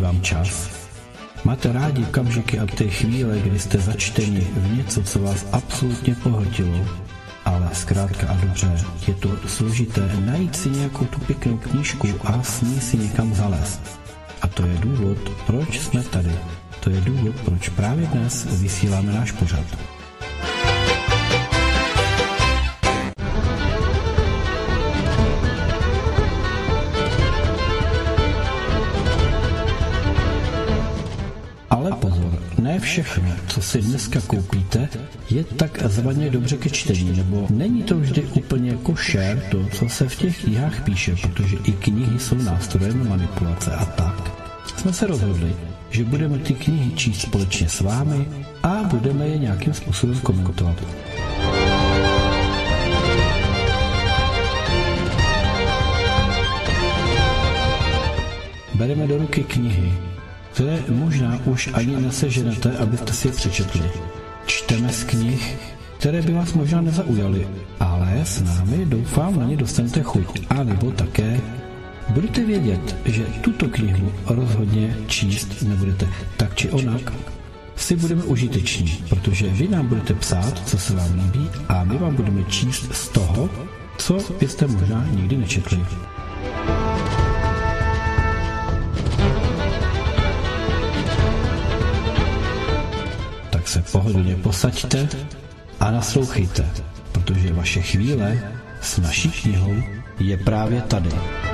vám čas? Máte rádi okamžiky a ty chvíle, kdy jste začteni v něco, co vás absolutně pohltilo, ale zkrátka a dobře, je to složité najít si nějakou tu pěknou knížku a s ní si někam zalézt. A to je důvod, proč jsme tady. To je důvod, proč právě dnes vysíláme náš pořad. Ale pozor, ne všechno, co si dneska koupíte, je takzvaně dobře ke čtení, nebo není to vždy úplně košer to, co se v těch knihách píše, protože i knihy jsou nástrojem manipulace a tak. Jsme se rozhodli, že budeme ty knihy číst společně s vámi a budeme je nějakým způsobem komentovat. Bereme do ruky knihy, které možná už ani neseženete, abyste si je přečetli. Čteme z knih, které by vás možná nezaujaly, ale s námi doufám na ně dostanete chuť. A nebo také budete vědět, že tuto knihu rozhodně číst nebudete. Tak či onak si budeme užiteční, protože vy nám budete psát, co se vám líbí, a my vám budeme číst z toho, co byste možná nikdy nečetli. Se pohodlně posaďte a naslouchejte, protože vaše chvíle s naší knihou je právě tady.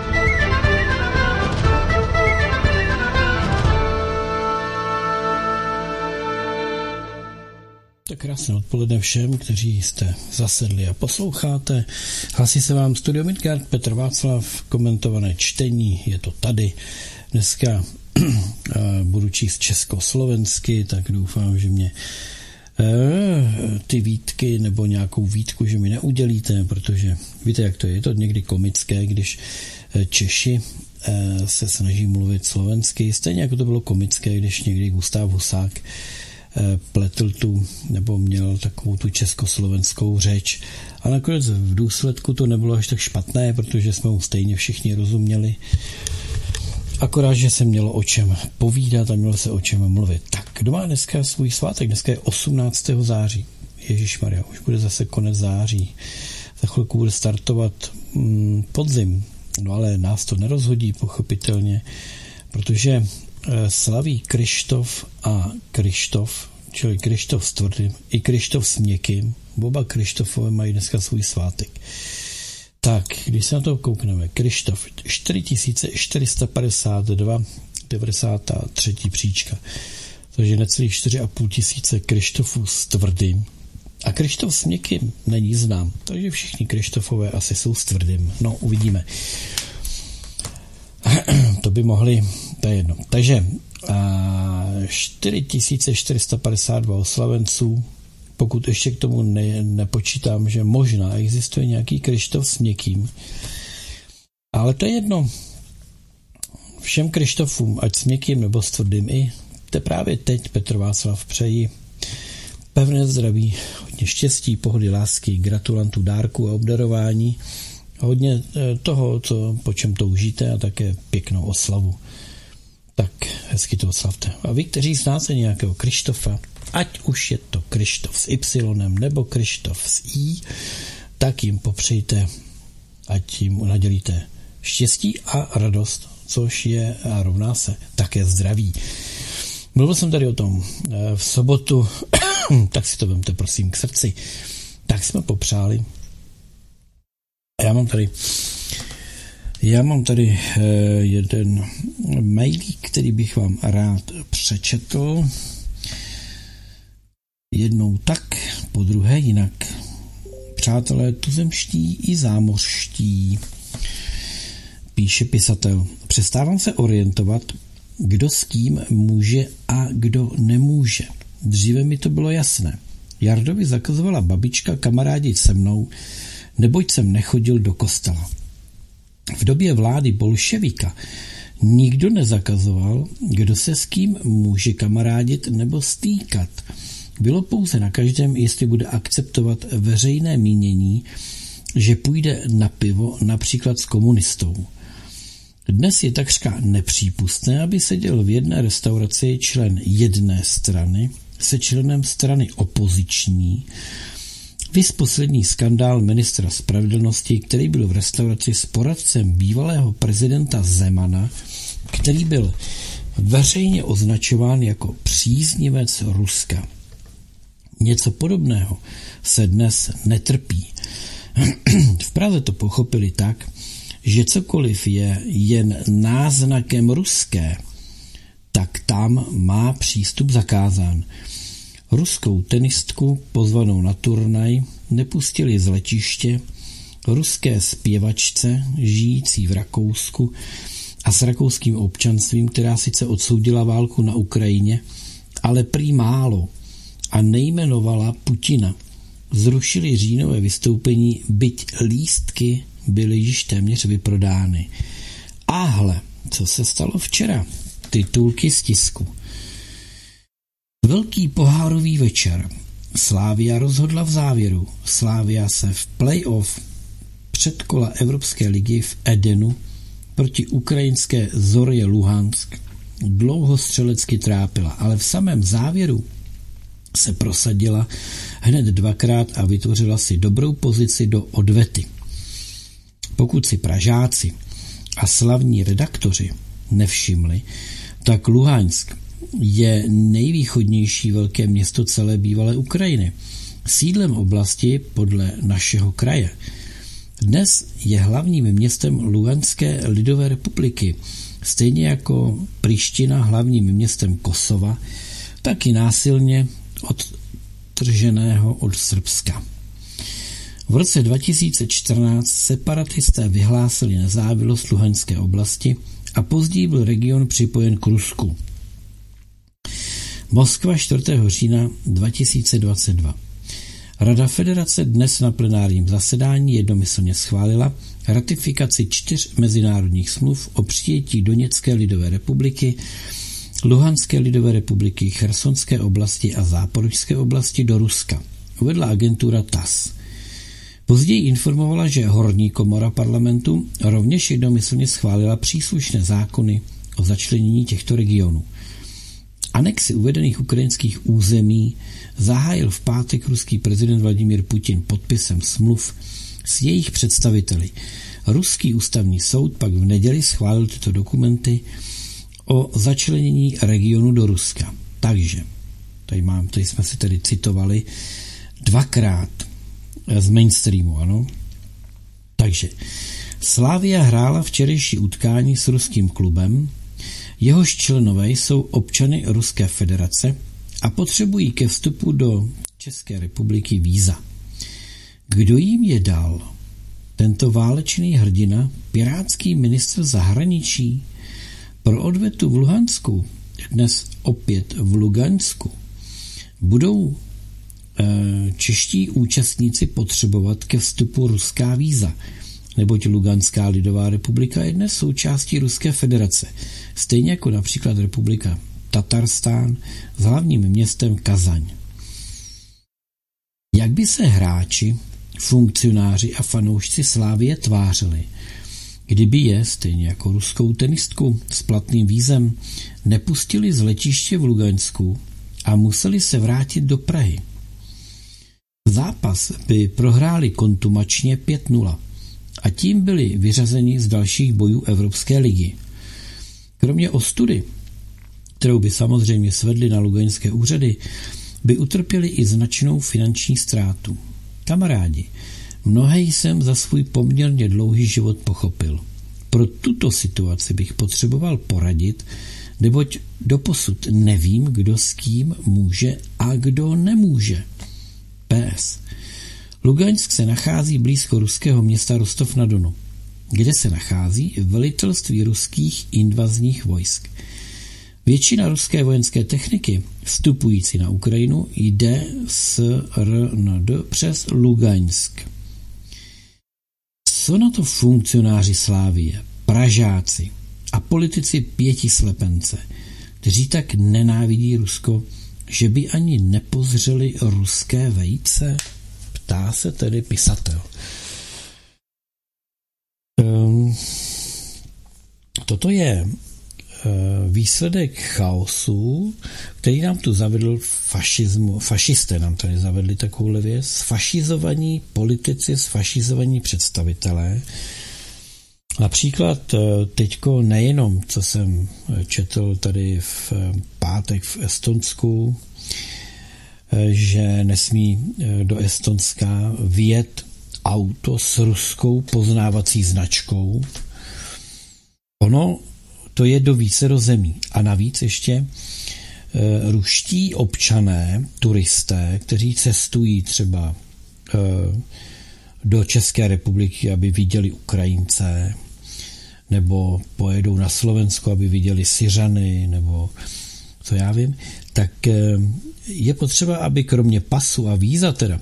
Tak krásné odpoledne všem, kteří jste zasedli a posloucháte. Hlásí se vám Studio Midgard, Petr Václav, komentované čtení, je to tady. Dneska budu číst československy, tak doufám, že mě ty výtky nebo nějakou výtku, že mi neudělíte, protože víte, jak to je někdy komické, když Češi se snaží mluvit slovensky, stejně jako to bylo komické, když někdy Gustav Husák pletl tu, nebo měl takovou tu československou řeč. A nakonec v důsledku to nebylo až tak špatné, protože jsme mu stejně všichni rozuměli. Akorát, že se mělo o čem povídat a mělo se o čem mluvit. Tak, kdo má dneska svůj svátek? Dneska je 18. září. Ježišmarja, už bude zase konec září. Za chvilku bude startovat podzim. No ale nás to nerozhodí, pochopitelně, protože slaví Kryštof a Kryštof, čili Kryštof s tvrdým i Kryštof s měkkým. Oba Kryštofové mají dneska svůj svátek. Tak, když se na to koukneme, Kryštof 4452, 93. příčka, takže necelých 4,5 tisíce Kryštofů s tvrdým. A Kryštof s měkkým není znám, takže všichni Kryštofové asi jsou s tvrdým. No, uvidíme. To by mohli, to je jedno. Takže 4452 oslavenců, pokud ještě k tomu nepočítám, že možná existuje nějaký Kryštof s měkkým. Ale to je jedno. Všem Kryštofům, ať s měkkým nebo s tvrdým, i právě teď Petr Václav přeji pevné zdraví, hodně štěstí, pohody, lásky, gratulantů, dárků a obdarování, hodně toho, po čem toužíte, a také pěknou oslavu. Tak hezky to oslavte. A vy, kteří znáte nějakého Kryštofa, ať už je to Kryštof s Y nebo Kryštof s I, tak jim popřejte, ať jim nadělíte štěstí a radost, což je a rovná se také zdraví. Mluvil jsem tady o tom v sobotu, tak si to vemte prosím k srdci. Tak jsme popřáli. Já mám tady jeden mailík, který bych vám rád přečetl. Jednou tak, po druhé jinak. Přátelé tuzemští i zámořští, píše pisatel. Přestávám se orientovat, kdo s kým může a kdo nemůže. Dříve mi to bylo jasné. Jardovi zakazovala babička kamarádit se mnou, neboť jsem nechodil do kostela. V době vlády bolševika nikdo nezakazoval, kdo se s kým může kamarádit nebo stýkat. Bylo pouze na každém, jestli bude akceptovat veřejné mínění, že půjde na pivo například s komunistou. Dnes je takřka nepřípustné, aby seděl v jedné restauraci člen jedné strany se členem strany opoziční. Viz poslední skandál ministra spravedlnosti, který byl v restauraci s poradcem bývalého prezidenta Zemana, který byl veřejně označován jako příznivec Ruska. Něco podobného se dnes netrpí. V Praze to pochopili tak, že cokoliv je jen náznakem ruské, tak tam má přístup zakázán. Ruskou tenistku pozvanou na turnaj nepustili z letiště, ruské zpěvačce žijící v Rakousku a s rakouským občanstvím, která sice odsoudila válku na Ukrajině, ale prý málo a nejmenovala Putina. Zrušili říjnové vystoupení, byť lístky byly již téměř vyprodány. A hle, co se stalo včera? Titulky z tisku. Velký pohárový večer. Slavia rozhodla v závěru. Slavia se v play-off předkola Evropské ligy v Edenu proti ukrajinské Zorje Luhansk dlouho střelecky trápila, ale v samém závěru se prosadila hned dvakrát a vytvořila si dobrou pozici do odvety. Pokud si Pražáci a slavní redaktoři nevšimli, tak Luhansk je nejvýchodnější velké město celé bývalé Ukrajiny, sídlem oblasti podle našeho kraje. Dnes je hlavním městem Luhanské lidové republiky, stejně jako Priština hlavním městem Kosova, taky násilně odtrženého od Srbska. V roce 2014 separatisté vyhlásili nezávislost Luhanské oblasti a později byl region připojen k Rusku. Moskva 4. října 2022. Rada federace dnes na plenárním zasedání jednomyslně schválila ratifikaci 4 mezinárodních smluv o přijetí Doněcké lidové republiky, Luhanské lidové republiky, Chersonské oblasti a Záporožské oblasti do Ruska, uvedla agentura TASS. Později informovala, že horní komora parlamentu rovněž jednomyslně schválila příslušné zákony o začlenění těchto regionů. Anexi uvedených ukrajinských území zahájil v pátek ruský prezident Vladimír Putin podpisem smluv s jejich představiteli. Ruský ústavní soud pak v neděli schválil tyto dokumenty o začlenění regionu do Ruska. Takže, tady jsme si tedy citovali dvakrát z mainstreamu, ano. Takže Slavia hrála včerejší utkání s ruským klubem, jehož členové jsou občany Ruské federace a potřebují ke vstupu do České republiky víza. Kdo jim je dal? Tento válečný hrdina, pirátský ministr zahraničí, pro odvetu v Luhansku, dnes opět v Lugansku, budou čeští účastníci potřebovat ke vstupu ruská víza, neboť Luganská lidová republika je dnes součástí Ruské federace, stejně jako například republika Tatarstán s hlavním městem Kazaň. Jak by se hráči, funkcionáři a fanoušci Slavie tvářili, kdyby je, stejně jako ruskou tenistku s platným vízem, nepustili z letiště v Lugansku a museli se vrátit do Prahy? Zápas by prohráli kontumačně 5-0 a tím byli vyřazeni z dalších bojů Evropské ligy. Kromě ostudy, kterou by samozřejmě svedli na luganské úřady, by utrpěli i značnou finanční ztrátu. Kamarádi, mnohé jsem za svůj poměrně dlouhý život pochopil. Pro tuto situaci bych potřeboval poradit, neboť doposud nevím, kdo s kým může a kdo nemůže. PS. Lugansk se nachází blízko ruského města Rostov-na-Donu, kde se nachází velitelství ruských invazních vojsk. Většina ruské vojenské techniky vstupující na Ukrajinu jde z RND přes Lugansk. Co na to funkcionáři Slavie, Pražáci a politici pětislepence, kteří tak nenávidí Rusko, že by ani nepozřeli ruské vejce? Ptá se tedy pisatel. toto je výsledek chaosu, který nám tu zavedl fašisté nám tady zavedli takovouhle věc, sfašizovaní politici, sfašizovaní představitelé. Například teďko nejenom, co jsem četl tady v pátek v Estonsku, že nesmí do Estonska vjet auto s ruskou poznávací značkou. Ono to je do vícero zemí. A navíc ještě ruští občané, turisté, kteří cestují třeba do České republiky, aby viděli Ukrajince, nebo pojedou na Slovensko, aby viděli Syřany, nebo co já vím, tak je potřeba, aby kromě pasu a víza teda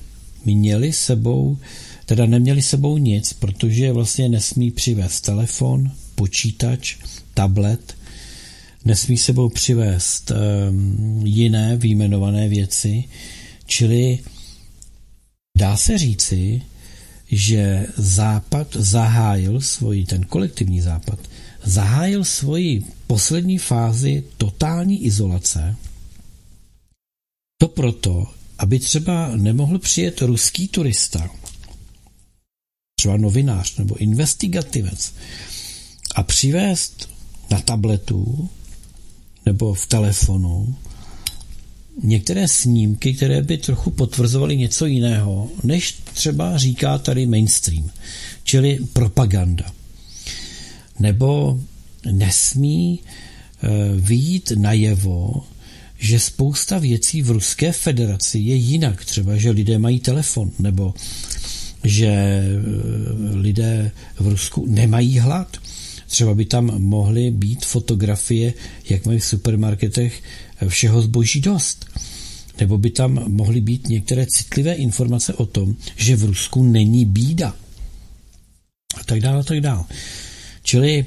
neměli sebou nic, protože vlastně nesmí přivést telefon, počítač, tablet, nesmí sebou přivést jiné vyjmenované věci, čili dá se říci, že Západ ten kolektivní Západ zahájil svoji poslední fázi totální izolace. To proto, aby třeba nemohl přijet ruský turista, třeba novinář nebo investigativec a přivést na tabletu nebo v telefonu některé snímky, které by trochu potvrzovaly něco jiného, než třeba říká tady mainstream, čili propaganda. Nebo nesmí vyjít najevo, že spousta věcí v Ruské federaci je jinak. Třeba, že lidé mají telefon, nebo že lidé v Rusku nemají hlad. Třeba by tam mohly být fotografie, jak mají v supermarketech všeho zboží dost. Nebo by tam mohly být některé citlivé informace o tom, že v Rusku není bída. A tak dále, a tak dále. Čili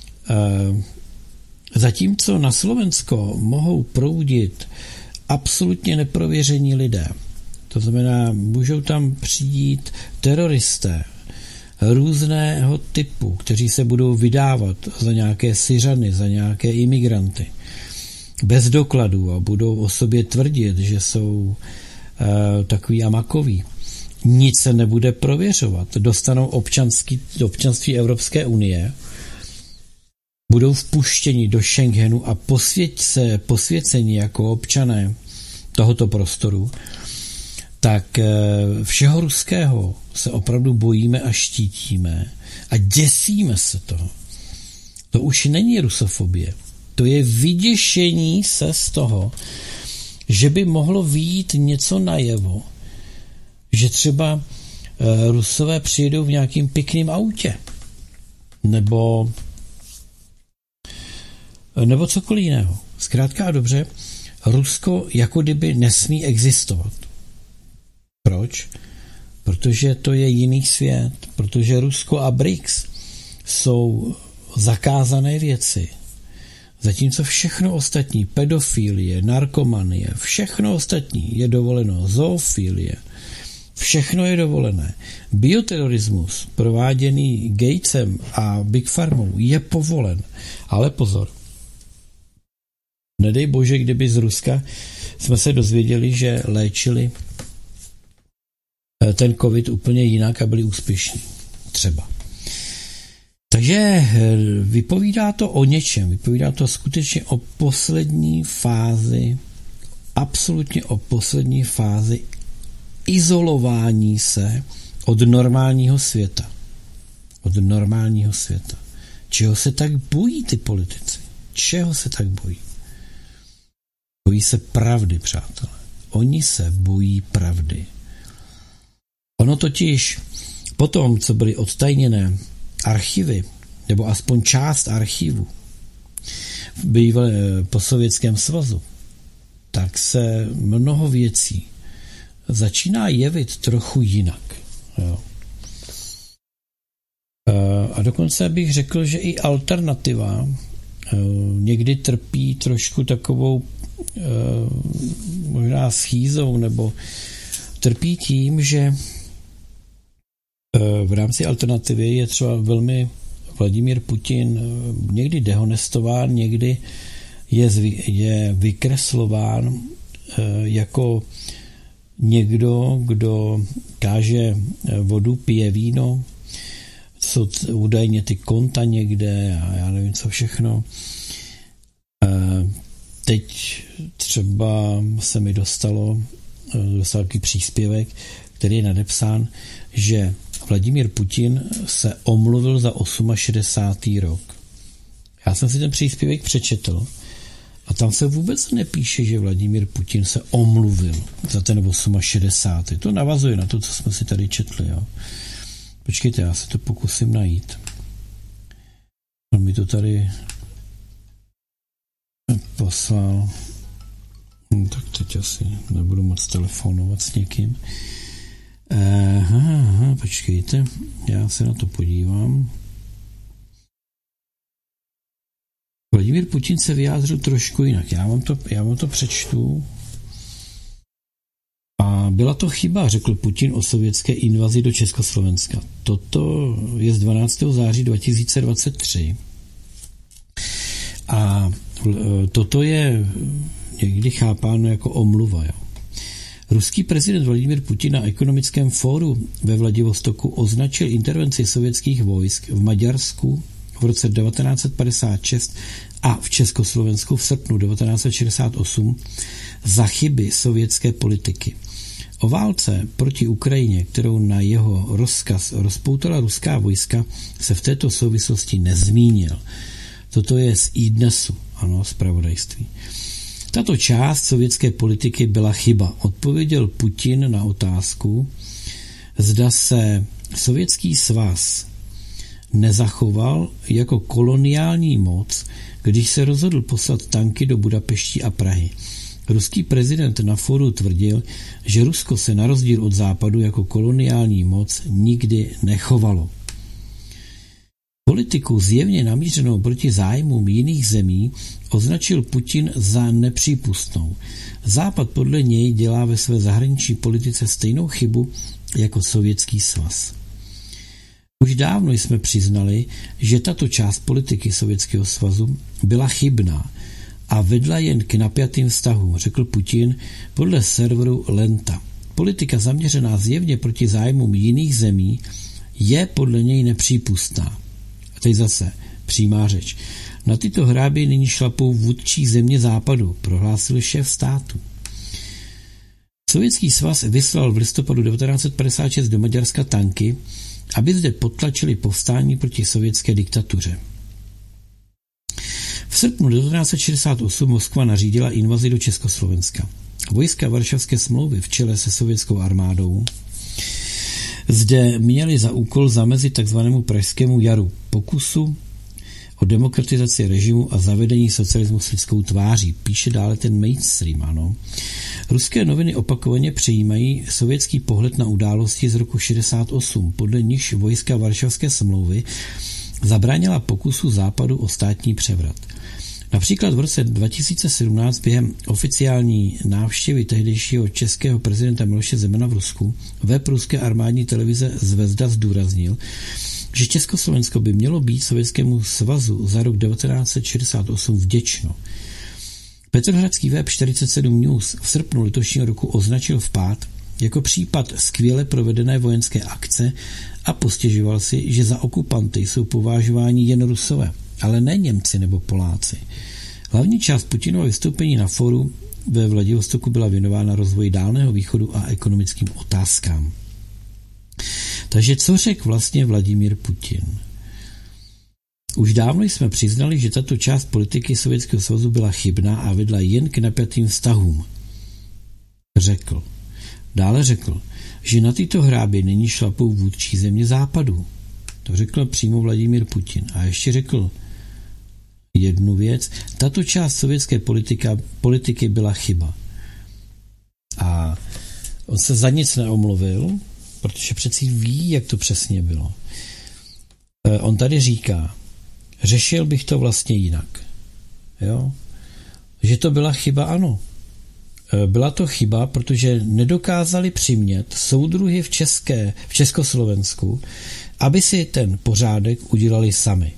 zatímco na Slovensko mohou proudit absolutně neprověření lidé, to znamená, můžou tam přijít teroristé různého typu, kteří se budou vydávat za nějaké Syřany, za nějaké imigranty, bez dokladů a budou o sobě tvrdit, že jsou takový a makoví. Nic se nebude prověřovat. Dostanou občanství Evropské unie, budou vpuštěni do Schengenu a posvěceni jako občané tohoto prostoru, tak všeho ruského se opravdu bojíme a štítíme a děsíme se toho. To už není rusofobie. To je vyděšení se z toho, že by mohlo vyjít něco najevo, že třeba Rusové přijedou v nějakým pěkným autě, nebo cokoliv jiného. Zkrátka a dobře, Rusko jako kdyby nesmí existovat. Proč? Protože to je jiný svět, protože Rusko a BRICS jsou zakázané věci. Zatímco všechno ostatní, pedofilie, narkomanie, všechno ostatní je dovoleno, zoofilie, všechno je dovolené. Bioterorismus prováděný Gatesem a Big Pharmou je povolen. Ale pozor. Nedej bože, kdyby z Ruska jsme se dozvěděli, že léčili ten covid úplně jinak a byli úspěšní. Třeba. Takže vypovídá to o něčem. Vypovídá to skutečně o poslední fázi, absolutně o poslední fázi izolování se od normálního světa. Od normálního světa. Čeho se tak bojí ty politici? Čeho se tak bojí? Bojí se pravdy, přátelé. Oni se bojí pravdy. Ono totiž potom, co byly odtajněné archivy, nebo aspoň část archivu po Sovětském svazu, tak se mnoho věcí začíná jevit trochu jinak. Jo. A dokonce bych řekl, že i alternativa někdy trpí trošku takovou možná schýzou, nebo trpí tím, že v rámci alternativy je třeba velmi Vladimír Putin někdy dehonestován, někdy je vykreslován jako někdo, kdo káže vodu, pije víno, jsou údajně ty konta někde a já nevím co všechno. Teď třeba se mi dostal takový příspěvek, který je nadepsán, že Vladimír Putin se omluvil za 68. rok. Já jsem si ten příspěvek přečetl a tam se vůbec nepíše, že Vladimír Putin se omluvil za ten 68. To navazuje na to, co jsme si tady četli. Jo. Počkejte, já se to pokusím najít. On mi to tady poslal. Tak teď asi nebudu moc telefonovat s někým. Počkejte, já se na to podívám. Vladimír Putin se vyjádřil trošku jinak. Já vám to přečtu. A byla to chyba, řekl Putin o sovětské invazi do Československa. Toto je z 12. září 2023. A toto je někdy chápáno jako omluva. Jo. Ruský prezident Vladimír Putin na ekonomickém fóru ve Vladivostoku označil intervenci sovětských vojsk v Maďarsku v roce 1956 a v Československu v srpnu 1968 za chyby sovětské politiky. O válce proti Ukrajině, kterou na jeho rozkaz rozpoutala ruská vojska, se v této souvislosti nezmínil. Toto je z iDnesu, ano, zpravodajství. Tato část sovětské politiky byla chyba. Odpověděl Putin na otázku, zda se Sovětský svaz nezachoval jako koloniální moc, když se rozhodl poslat tanky do Budapešti a Prahy. Ruský prezident na fóru tvrdil, že Rusko se na rozdíl od Západu jako koloniální moc nikdy nechovalo. Politiku zjevně namířenou proti zájmům jiných zemí označil Putin za nepřípustnou. Západ podle něj dělá ve své zahraniční politice stejnou chybu jako Sovětský svaz. Už dávno jsme přiznali, že tato část politiky Sovětského svazu byla chybná a vedla jen k napjatým vztahům, řekl Putin podle serveru Lenta. Politika zaměřená zjevně proti zájmům jiných zemí je podle něj nepřípustná. A teď zase přímá řeč. Na tyto hrábě nyní šlapou vůdčí země západu, prohlásil šéf státu. Sovětský svaz vyslal v listopadu 1956 do Maďarska tanky, aby zde potlačili povstání proti sovětské diktatuře. V srpnu 1968 Moskva nařídila invazi do Československa. Vojska Varšavské smlouvy v čele se sovětskou armádou zde měli za úkol zamezit takzvanému Pražskému jaru, pokusu o demokratizaci režimu a zavedení socialismu s lidskou tváří. Píše dále ten mainstream, ano. Ruské noviny opakovaně přejímají sovětský pohled na události z roku 68, podle nichž vojska Varšavské smlouvy zabránila pokusu Západu o státní převrat. Například v roce 2017 během oficiální návštěvy tehdejšího českého prezidenta Miloše Zemana v Rusku web ruské armádní televize Zvezda zdůraznil, že Československo by mělo být Sovětskému svazu za rok 1968 vděčno. Petrohradský web 47 News v srpnu letošního roku označil vpád jako případ skvěle provedené vojenské akce a postěžoval si, že za okupanty jsou považováni jen Rusové, ale ne Němci nebo Poláci. Hlavní část Putinova vystoupení na fóru ve Vladivostoku byla věnována rozvoji Dálného východu a ekonomickým otázkám. Takže co řekl vlastně Vladimír Putin? Už dávno jsme přiznali, že tato část politiky Sovětského svazu byla chybná a vedla jen k napjatým vztahům. Řekl. Dále řekl, že na tyto hrábě není šlapou vůdčí země západu. To řekl přímo Vladimír Putin. A ještě řekl jednu věc. Tato část sovětské politiky byla chyba. A on se za nic neomluvil, protože přeci ví, jak to přesně bylo. On tady říká, řešil bych to vlastně jinak. Jo? Že to byla chyba, ano. Byla to chyba, protože nedokázali přimět soudruhy v Československu, aby si ten pořádek udělali sami.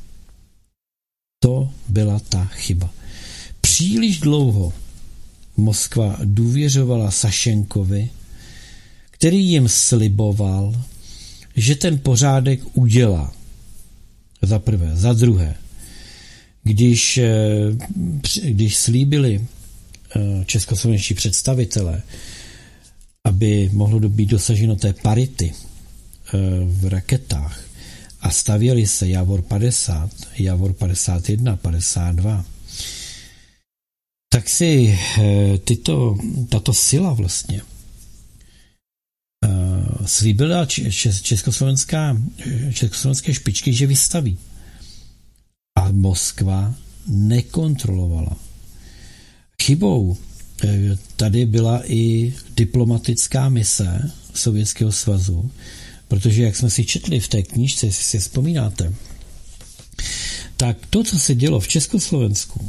To byla ta chyba. Příliš dlouho Moskva důvěřovala Sašenkovi, který jim sliboval, že ten pořádek udělá. Za prvé. Za druhé, když slíbili českoslovenští představitelé, aby mohlo být dosaženo té parity v raketách a stavěli se Javor 50, Javor 51, 52, tak si tato sila vlastně slíbila československé špičky, že vystaví. A Moskva nekontrolovala. Chybou tady byla i diplomatická mise Sovětského svazu, protože, jak jsme si četli v té knížce, jestli si vzpomínáte, tak to, co se dělo v Československu,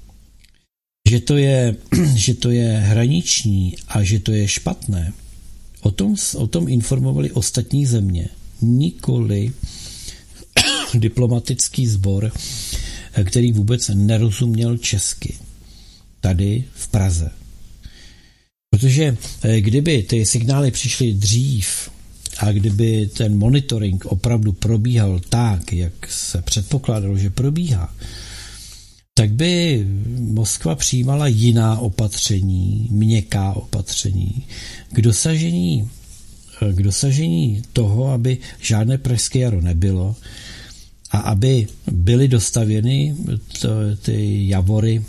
že to je hraniční a že to je špatné, o tom informovali ostatní země, nikoli diplomatický sbor, který vůbec nerozuměl česky, tady v Praze. Protože kdyby ty signály přišly dřív a kdyby ten monitoring opravdu probíhal tak, jak se předpokládalo, že probíhá, tak by Moskva přijímala jiná opatření, měkká opatření, k dosažení toho, aby žádné pražské jaro nebylo a aby byly dostavěny ty Javory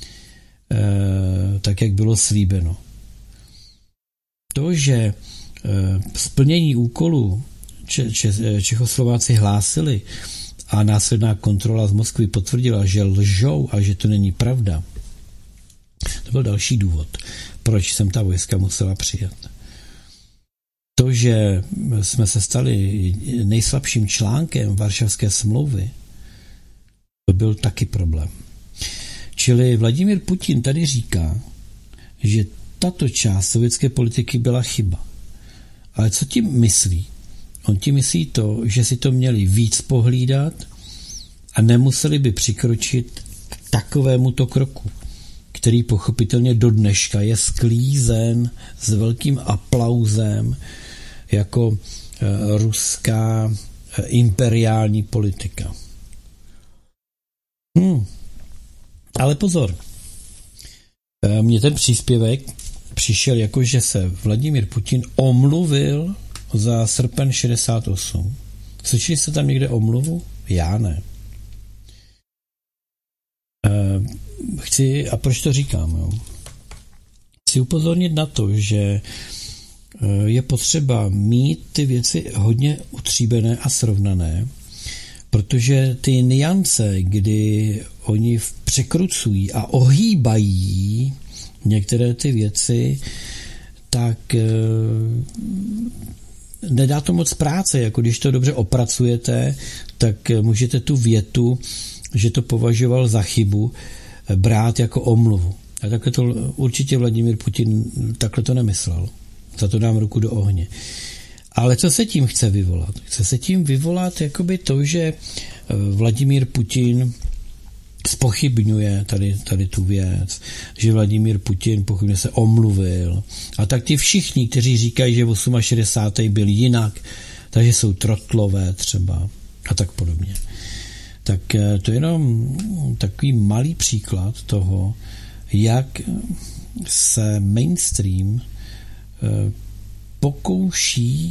tak, jak bylo slíbeno. To, že splnění úkolů Čechoslováci hlásili a následná kontrola z Moskvy potvrdila, že lžou a že to není pravda, to byl další důvod, proč jsem ta vojska musela přijet. To, že jsme se stali nejslabším článkem Varšavské smlouvy, to byl taky problém. Čili Vladimír Putin tady říká, že tato část sovětské politiky byla chyba. Ale co tím myslí? On tím myslí to, že si to měli víc pohlídat a nemuseli by přikročit k takovémuto kroku, který pochopitelně do dneška je sklízen s velkým aplauzem jako ruská imperiální politika. Ale pozor, mně ten příspěvek přišel jako, že se Vladimír Putin omluvil za srpen 68. Slyšeli jste tam někde omluvu? Já ne. A proč to říkám? Jo? Chci upozornit na to, že je potřeba mít ty věci hodně utříbené a srovnané, protože ty nuance, kdy oni překrucují a ohýbají některé ty věci, tak nedá to moc práce, jako když to dobře opracujete, tak můžete tu větu, že to považoval za chybu, brát jako omluvu. A takhle to určitě Vladimír Putin takhle to nemyslel. Za to dám ruku do ohně. Ale co se tím chce vyvolat? Chce se tím vyvolat jakoby to, že Vladimír Putin zpochybňuje tady tu věc, že Vladimír Putin pochybně se omluvil. A tak ti všichni, kteří říkají, že 68. byl jinak, takže jsou trotlové třeba a tak podobně. Tak to je jenom takový malý příklad toho, jak se mainstream pokouší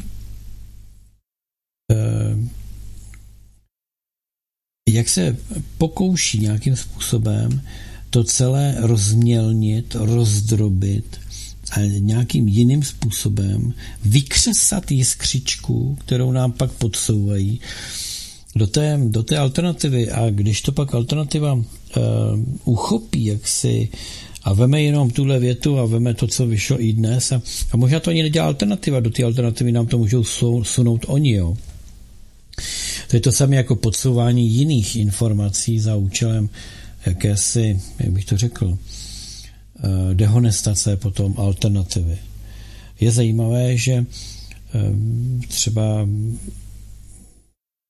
nějakým způsobem to celé rozmělnit, rozdrobit a nějakým jiným způsobem vykřesat jiskřičku, kterou nám pak podsouvají do té alternativy. A když to pak alternativa uchopí jaksi a veme jenom tuhle větu a veme to, co vyšlo i dnes a možná to ani nedělá alternativa, do té alternativy nám to můžou sunout oni, jo. To je to samé jako podsouvání jiných informací za účelem jakési, jak bych to řekl, dehonestace potom alternativy. Je zajímavé, že třeba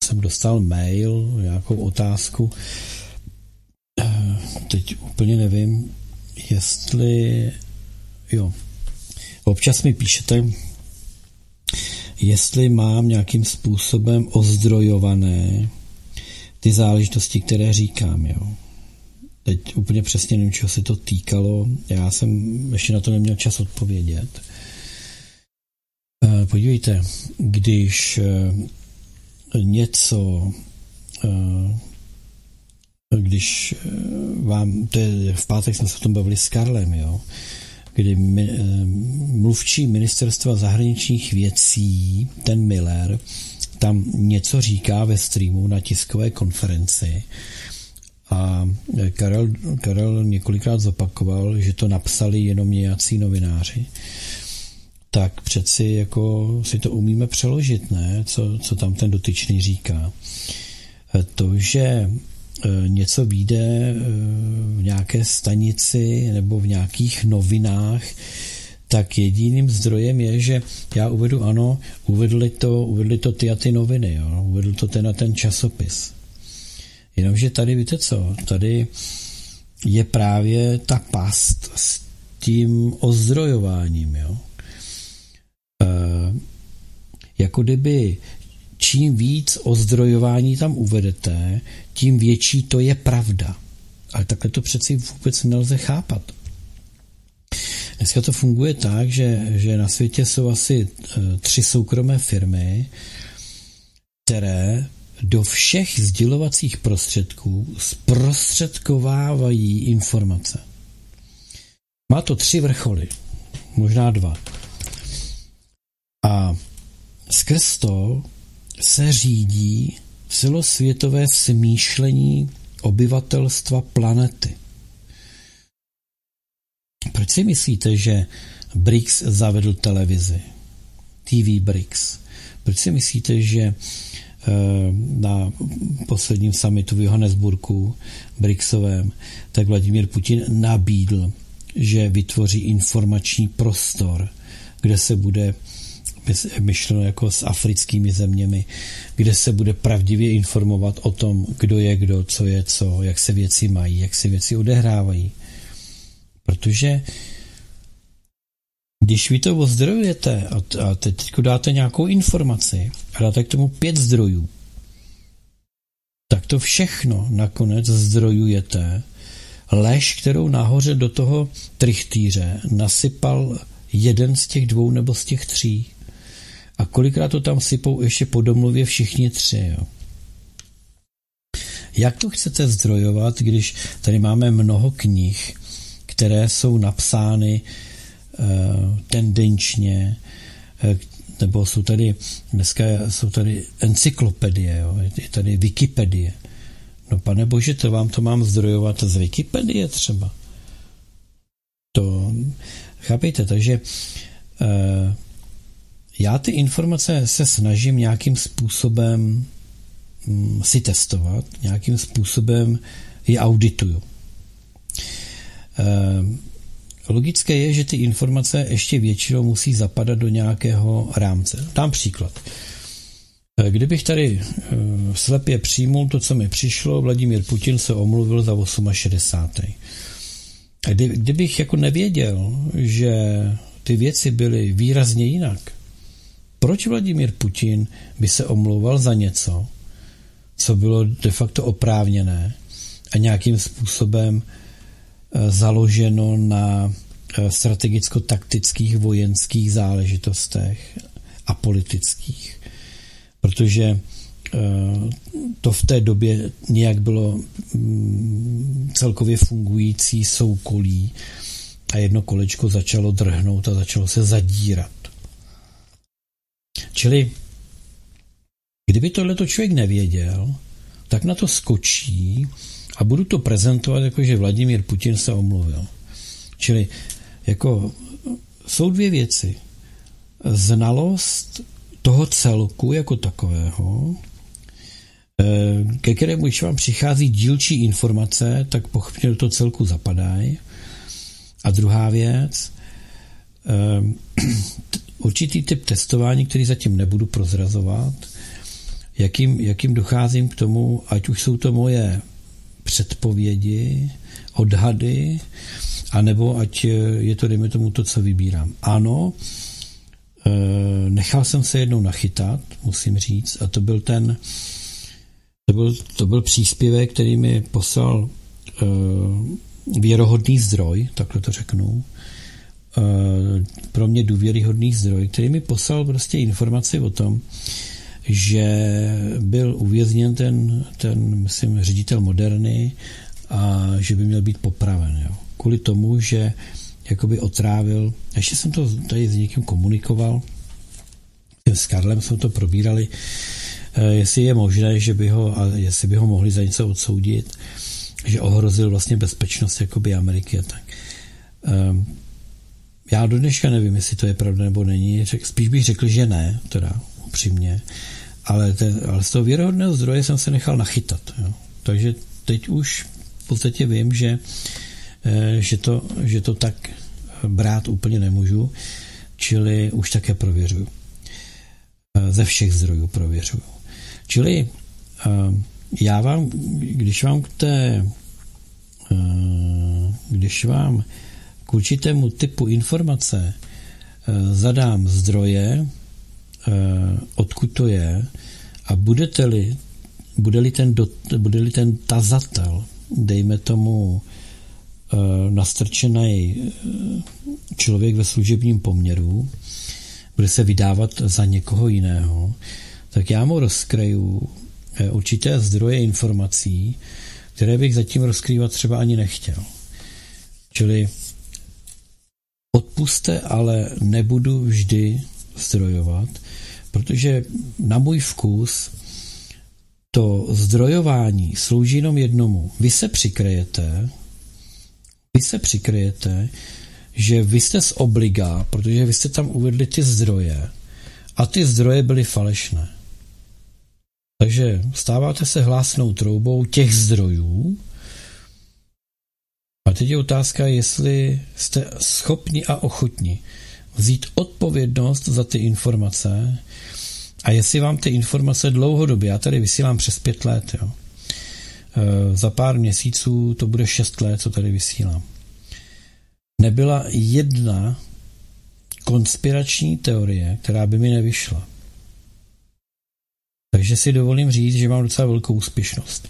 jsem dostal mail, nějakou otázku. Teď úplně nevím, jestli... Jo. Občas mi píšete, jestli mám nějakým způsobem ozdrojované ty záležitosti, které říkám, jo. Teď úplně přesně nevím, čeho se to týkalo. Já jsem ještě na to neměl čas odpovědět. Podívejte, když něco, když vám, to je, v pátek jsme se o tom bavili s Karlem, jo, kdy mluvčí ministerstva zahraničních věcí, ten Miller, tam něco říká ve streamu na tiskové konferenci a Karel několikrát zopakoval, že to napsali jenom nějací novináři. Tak přeci jako si to umíme přeložit, ne? Co tam ten dotyčný říká. To, že něco vyjde v nějaké stanici nebo v nějakých novinách, tak jediným zdrojem je, že já uvedu, ano, uvedli to ty a ty noviny, jo? Uvedl to ten časopis. Jenomže tady, víte co, tady je právě ta past s tím ozdrojováním, jo? Jako kdyby čím víc ozdrojování tam uvedete, tím větší to je pravda. Ale takhle to přeci vůbec nelze chápat. Dneska to funguje tak, že na světě jsou asi 3 soukromé firmy, které do všech sdělovacích prostředků zprostředkovávají informace. Má to 3 vrcholy, možná 2. A skrz to se řídí celosvětové smýšlení obyvatelstva planety. Proč si myslíte, že BRICS zavedl televizi? TV BRICS. Proč si myslíte, že na posledním summitu v Johannesburgu BRICSovém, tak Vladimír Putin nabídl, že vytvoří informační prostor, kde se bude myšleno jako s africkými zeměmi, kde se bude pravdivě informovat o tom, kdo je kdo, co je co, jak se věci mají, jak se věci odehrávají. Protože když vy to ozdrojujete a teď dáte nějakou informaci a dáte k tomu 5 zdrojů, tak to všechno nakonec zdrojujete. Lež, kterou nahoře do toho trichtýře nasypal jeden z těch 2 nebo z těch 3. A kolikrát to tam sypou ještě po domluvě všichni 3. Jo? Jak to chcete zdrojovat, když tady máme mnoho knih, které jsou napsány tendenčně, nebo dneska jsou tady encyklopedie, jo? Je tady Wikipedie. No pane bože, to vám to mám zdrojovat z Wikipedie třeba. To, chápejte, takže já ty informace se snažím nějakým způsobem si testovat, nějakým způsobem je audituju. Logické je, že ty informace ještě většinou musí zapadat do nějakého rámce. Dám příklad. Kdybych tady slepě přijmul to, co mi přišlo, Vladimír Putin se omluvil za 68. A kdybych jako nevěděl, že ty věci byly výrazně jinak, proč Vladimír Putin by se omlouval za něco, co bylo de facto oprávněné a nějakým způsobem založeno na strategicko-taktických vojenských záležitostech a politických? Protože to v té době nějak bylo celkově fungující soukolí a jedno kolečko začalo drhnout a začalo se zadírat. Čili kdyby tohleto člověk nevěděl, tak na to skočí a budu to prezentovat jako, že Vladimír Putin se omluvil. Čili jako jsou 2 věci. Znalost toho celku jako takového, ke kterému, když vám přichází dílčí informace, tak pochopně do toho celku zapadají. A druhá věc, určitý typ testování, který zatím nebudu prozrazovat, jakým docházím k tomu, ať už jsou to moje předpovědi, odhady, anebo ať je to, dejme tomu, to, co vybírám. Ano, nechal jsem se jednou nachytat, musím říct, a to byl příspěvek, který mi poslal věrohodný zdroj, takhle to řeknu, pro mě důvěryhodný zdroj, který mi poslal prostě informaci o tom, že byl uvězněn ten myslím, ředitel Moderny a že by měl být popraven. Jo. Kvůli tomu, že jakoby otrávil, ještě jsem to tady s někým komunikoval, s Karlem jsme to probírali, jestli je možné, jestli by ho mohli za něco odsoudit, že ohrozil vlastně bezpečnost jakoby Ameriky a tak. Já do dneška nevím, jestli to je pravda nebo není. Spíš bych řekl, že ne, teda upřímně. Ale z toho věrohodného zdroje jsem se nechal nachytat. Jo. Takže teď už v podstatě vím, že to tak brát úplně nemůžu, čili už také prověřuju. Ze všech zdrojů prověřuju. Čili já vám, když vám k určitému typu informace zadám zdroje, odkud to je, a bude-li ten tazatel, dejme tomu nastrčený člověk ve služebním poměru, bude se vydávat za někoho jiného, tak já mu rozkryju určité zdroje informací, které bych zatím rozkrývat třeba ani nechtěl. Čili odpusťte, ale nebudu vždy zdrojovat, protože na můj vkus to zdrojování slouží jenom jednomu. Vy se přikryjete, že vy jste z obliga, protože vy jste tam uvedli ty zdroje a ty zdroje byly falešné. Takže stáváte se hlásnou troubou těch zdrojů a teď je otázka, jestli jste schopni a ochotni vzít odpovědnost za ty informace a jestli vám ty informace dlouhodobě, já tady vysílám přes 5 let, jo. Za pár měsíců to bude 6 let, co tady vysílám. Nebyla jedna konspirační teorie, která by mi nevyšla. Takže si dovolím říct, že mám docela velkou úspěšnost.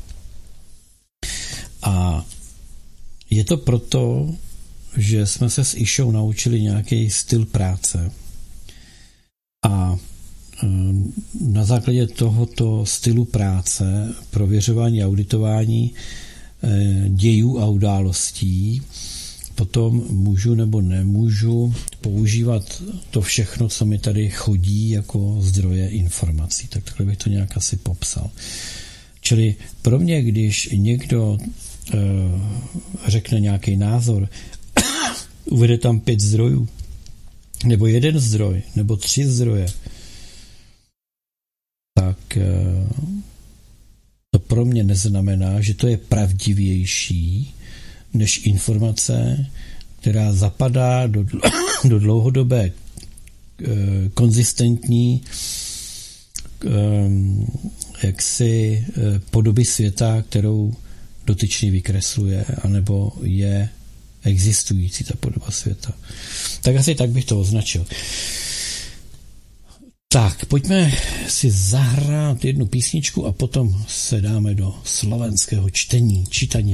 A je to proto, že jsme se s Išou naučili nějaký styl práce a na základě tohoto stylu práce, prověřování, auditování dějů a událostí, potom můžu nebo nemůžu používat to všechno, co mi tady chodí jako zdroje informací. Tak takhle bych to nějak asi popsal. Čili pro mě, když někdo řekne nějaký názor, uvede tam 5 zdrojů, nebo 1 zdroj, nebo 3 zdroje, tak to pro mě neznamená, že to je pravdivější než informace, která zapadá do dlouhodobé konzistentní jaksi podoby světa, kterou dotyčný vykresluje, anebo je existující ta podoba světa. Tak asi tak bych to označil. Tak, pojďme si zahrát jednu písničku a potom se dáme do slovenského čítání.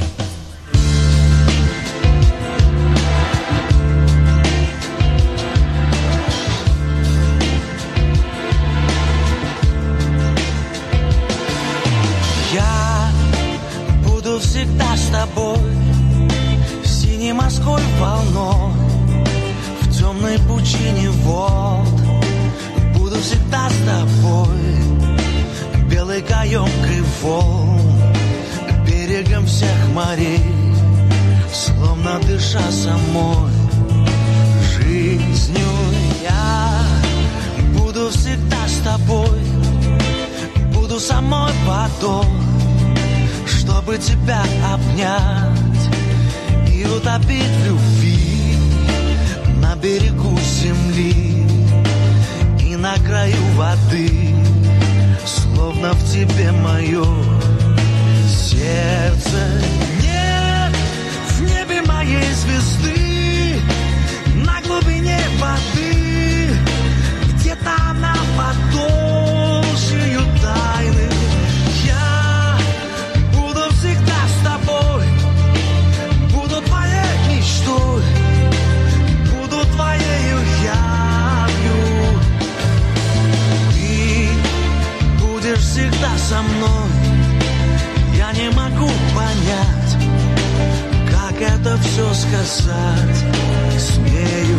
Я буду всегда с тобой, синей морской волной, в темной пучине вод. Буду всегда с тобой, белой каемкой волн, берегом всех морей, словно дыша самой жизнью. Я буду всегда с тобой, буду самой водой, чтобы тебя обнять и утопить в любви на берегу земли и на краю воды, словно словно в тебе мое сердце. Нет в небе моей звезды, на глубине воды, где-то она подолжью тайны. Я буду всегда с тобой, буду твоей мечтой, буду твоею явью. Ты будешь всегда со мной. Я не могу понять, как это все сказать смею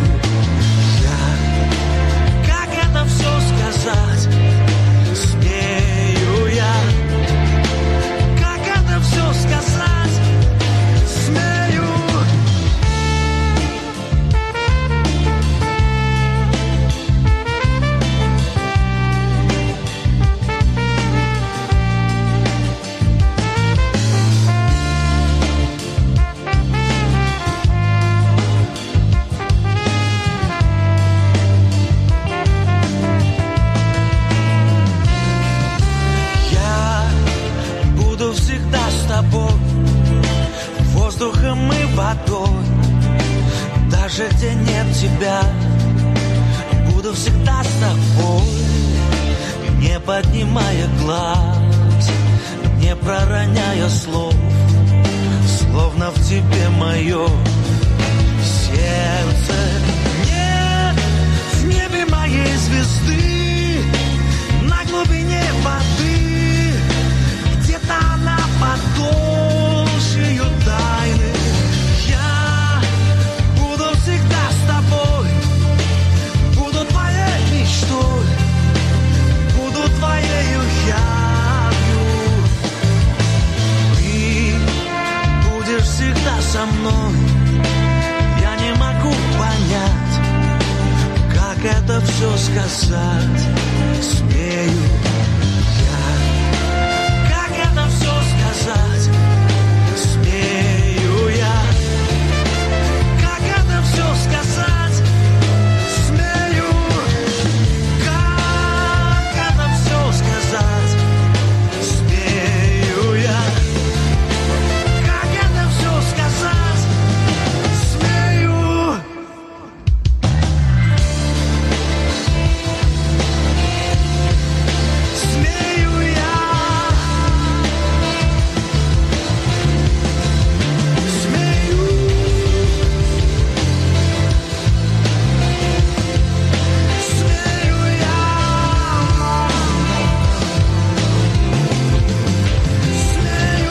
я. Как это все сказать смею я. Как это все сказать смею. Воздухом и водой, даже где нет тебя, буду всегда с тобой, не поднимая глаз, не пророняя слов, словно в тебе мое сердце. Нет в небе моей звезды, на глубине воды, где-то она подолжью тайны. Я буду всегда с тобой, буду твоей мечтой, буду твоею явью. Ты будешь всегда со мной. Я не могу понять, как это все сказать смею я. Как это все сказать смею я. Как это все сказать смею. Как это все сказать смею я. Как это все сказать смею. Смею я. Смею. Смею я. Смею.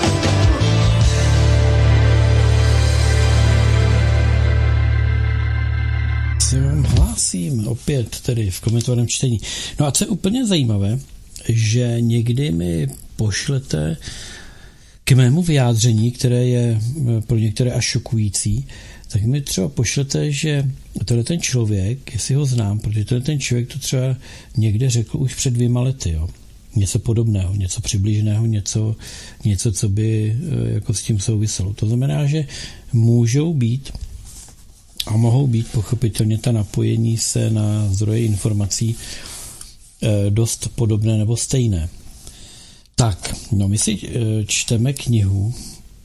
Se vám hlásím opět tedy v komentovaném čtení. No a co je úplně zajímavé, že někdy mi pošlete k mému vyjádření, které je pro některé až šokující, tak mi třeba pošlete, že tenhle ten člověk, jestli ho znám, protože tenhle ten člověk to třeba někde řekl už před 2 lety, jo. Něco podobného, něco přibližného, něco, co by jako s tím souviselo. To znamená, že můžou být a mohou být pochopitelně ta napojení se na zdroje informací dost podobné nebo stejné. Tak, no my si čteme knihu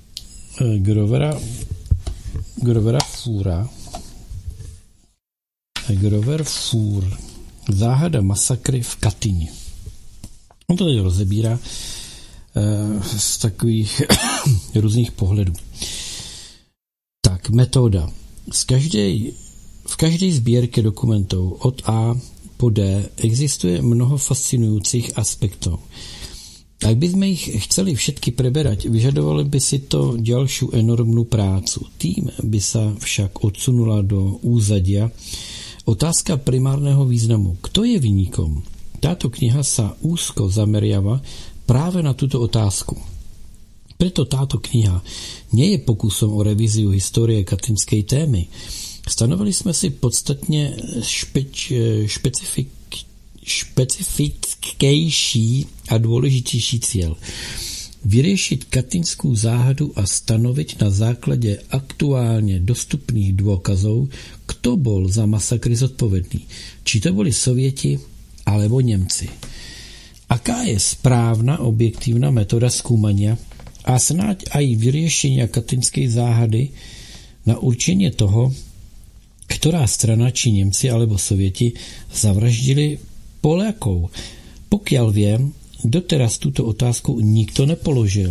Grovera Fura. Grover Fur. Záhada masakry v Katyni. On to tady rozebírá z takových různých pohledů. Tak, metoda. V každé sbírce dokumentů od A po D existuje mnoho fascinujících aspektů. Ak by sme ich chceli všetky preberať, vyžadovali by si to ďalšiu enormnú prácu. Tým by sa však odsunula do úzadia otázka primárneho významu. Kto je viníkom? Táto kniha sa úzko zameriava práve na túto otázku. Preto táto kniha nie je pokusom o revíziu histórie katynskej témy. Stanovili sme si podstatne špecifickejší a dôležitejší cieľ. Vyriešiť katyňskú záhadu a stanoviť na základe aktuálne dostupných dôkazov, kto bol za masakry zodpovedný. Či to boli Sovieti alebo Nemci. aká je správna objektívna metoda skúmania a snáď aj vyriešenia katinskej záhady na určenie toho, ktorá strana, či Nemci alebo Sovieti zavraždili Poliakov. Pokiaľ viem, doteraz túto otázku nikto nepoložil.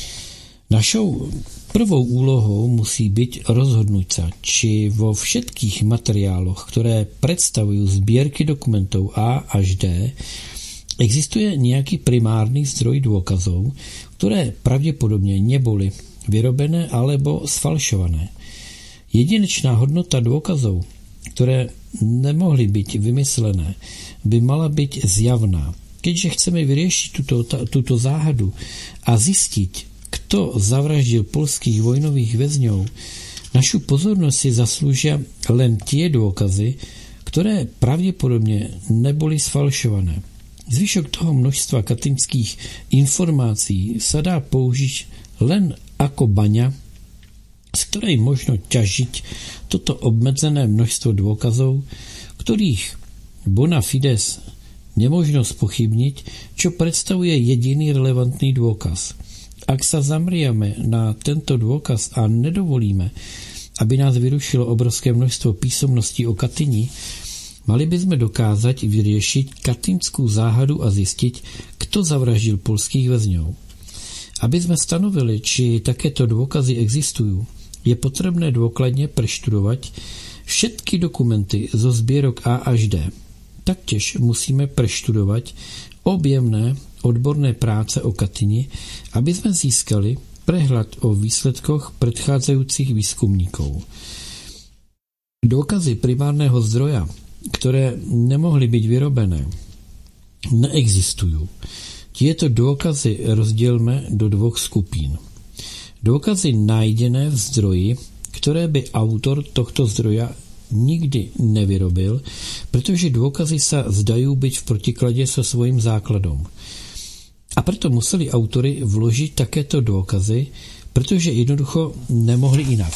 Našou prvou úlohou musí byť rozhodnúť sa, či vo všetkých materiáloch, ktoré predstavujú zbierky dokumentov A až D, existuje nejaký primárny zdroj dôkazov, ktoré pravdepodobne neboli vyrobené alebo sfalšované. Jedinečná hodnota dôkazov, ktoré nemohli byť vymyslené, by mala byť zjavná. Keďže chceme vyriešiť túto záhadu a zistiť, kto zavraždil poľských vojnových väzňov, našu pozornosť si zaslúžia len tie dôkazy, ktoré pravdepodobne neboli sfalšované. Zvyšok toho množstva katinských informácií sa dá použiť len ako baňa, z ktorej možno ťažiť toto obmedzené množstvo dôkazov, ktorých bona fides nemožno spochybniť, čo predstavuje jediný relevantný dôkaz. Ak sa zamrieme na tento dôkaz a nedovolíme, aby nás vyrušilo obrovské množstvo písomností o Katyni, mali by sme dokázať vyriešiť katinskú záhadu a zistiť, kto zavraždil poľských väzňov. Aby sme stanovili, či takéto dôkazy existujú, je potrebné dôkladne preštudovať všetky dokumenty zo zbierok A až D. Taktiež musíme preštudovať objemné odborné práce o Katyni, aby sme získali prehľad o výsledkoch predchádzajúcich výskumníkov. Dôkazy primárneho zdroja, ktoré nemohli byť vyrobené, neexistujú. Tieto dôkazy rozdielme do dvoch skupín. Dôkazy nájdené v zdroji, ktoré by autor tohto zdroja nikdy nevyrobil, pretože dôkazy sa zdajú byť v protiklade so svojím základom. A preto museli autory vložiť takéto dôkazy, pretože jednoducho nemohli inak.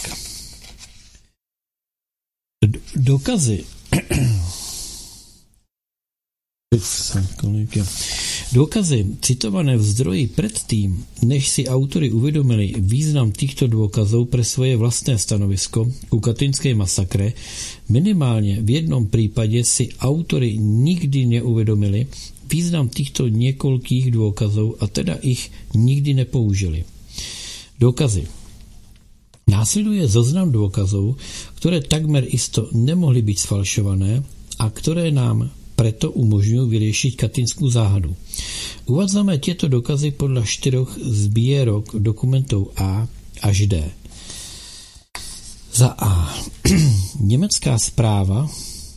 Dôkazy citované v zdroji predtým, než si autory uvedomili význam týchto dôkazov pre svoje vlastné stanovisko u katynskej masakre, minimálne v jednom prípade si autory nikdy neuvedomili význam týchto niekoľkých dôkazov a teda ich nikdy nepoužili. Dôkazy. Následuje zoznam dôkazov, ktoré takmer isto nemohli byť sfalšované a ktoré nám preto umožňujú vyriešiť katynskú záhadu. Uvádzame tieto dokazy podľa 4 zbierok dokumentov A až D. Za A. Nemecká správa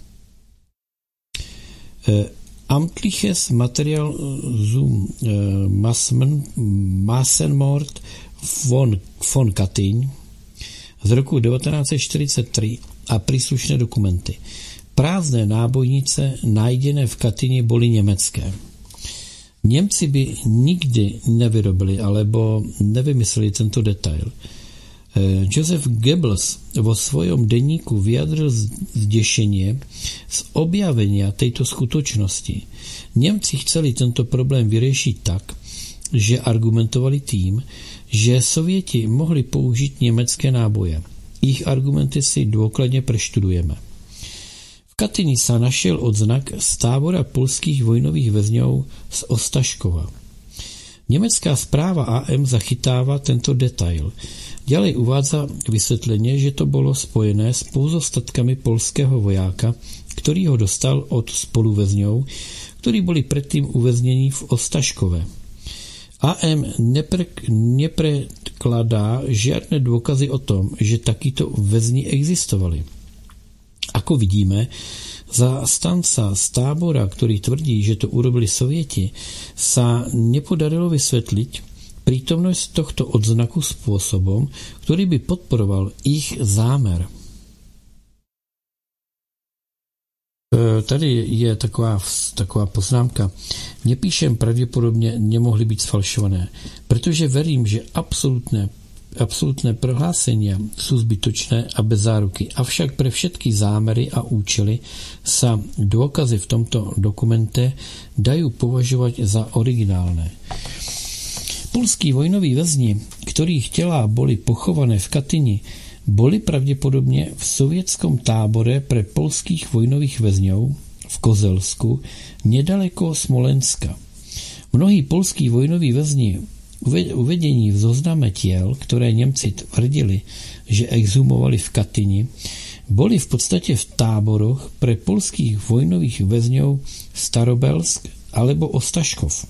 Amtliches Material zum Massenmord von Katyň z roku 1943 a príslušné dokumenty. Prázdné nábojnice nájdené v Katyni boli nemecké. Němci by nikdy nevyrobili alebo nevymysleli tento detail. Joseph Goebbels vo svojom denníku vyjadril zdešenie z objavenia tejto skutočnosti. Němci chceli tento problém vyriešiť tak, že argumentovali tým, že Sovieti mohli použiť nemecké náboje. Ich argumenty si dôkladne preštudujeme. V Katyni sa našiel odznak z tábora poľských vojnových väzňov z Ostaškova. Nemecká správa AM zachytáva tento detail. Ďalej uvádza vysvetlenie, že to bolo spojené s pozostatkami poľského vojáka, ktorý ho dostal od spoluväzňov, ktorí boli predtým uväznení v Ostaškove. AM nepredkladá žiadne dôkazy o tom, že takíto väzni existovali. Ako vidíme, zástanca z tábora, ktorý tvrdí, že to urobili Sovieti, sa nepodarilo vysvetliť prítomnosť tohto odznaku spôsobom, ktorý by podporoval ich zámer. Tady je taková poznámka. Nepíšem pravděpodobně nemohly být sfalšované, protože verím, že absolutné absolútne prohlásenia sú zbytočné a bez záruky. Avšak pre všetky zámery a účely sa dôkazy v tomto dokumente dajú považovať za originálne. Polskí vojnoví väzni, ktorých telá boli pochované v Katyni, boli pravdepodobne v sovietskom tábore pre polských vojnových väzňov v Kozelsku nedaleko Smolenska. Mnohí polskí vojnoví väzni uvedení v zozname tiel, ktoré Nemci tvrdili, že exhumovali v Katyni, boli v podstate v táboroch pre polských vojnových väzňov Starobelsk alebo Ostaškov.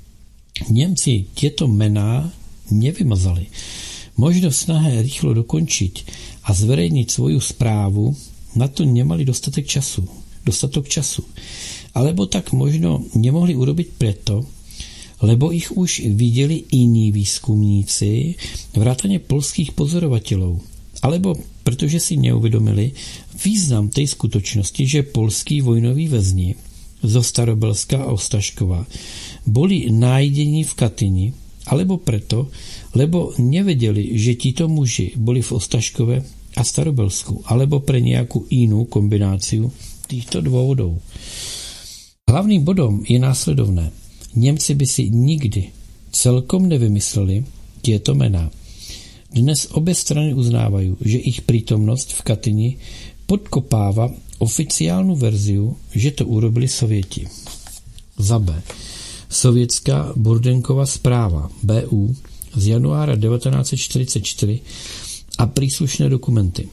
Nemci tieto mená nevymazali. Možno v snahe rýchlo dokončiť a zverejniť svoju správu na to nemali dostatok času. Alebo tak možno nemohli urobiť preto, lebo ich už videli iní výskumníci, vrátane polských pozorovateľov, alebo pretože si neuvedomili význam tej skutočnosti, že polskí vojnoví väzni zo Starobelska a Ostaškova boli nájdení v Katyni, alebo preto, lebo nevedeli, že títo muži boli v Ostaškove a Starobelsku, alebo pre nejakú inú kombináciu týchto dôvodov. Hlavným bodom je následovné. Němci by si nikdy celkom nevymysleli tieto mená. Dnes obě strany uznávají, že ich prítomnosť v Katyni podkopáva oficiálnu verziu, že to urobili Sovieti. Za B. Sovětská Burdenková zpráva BU z januára 1944 a príslušné dokumenty.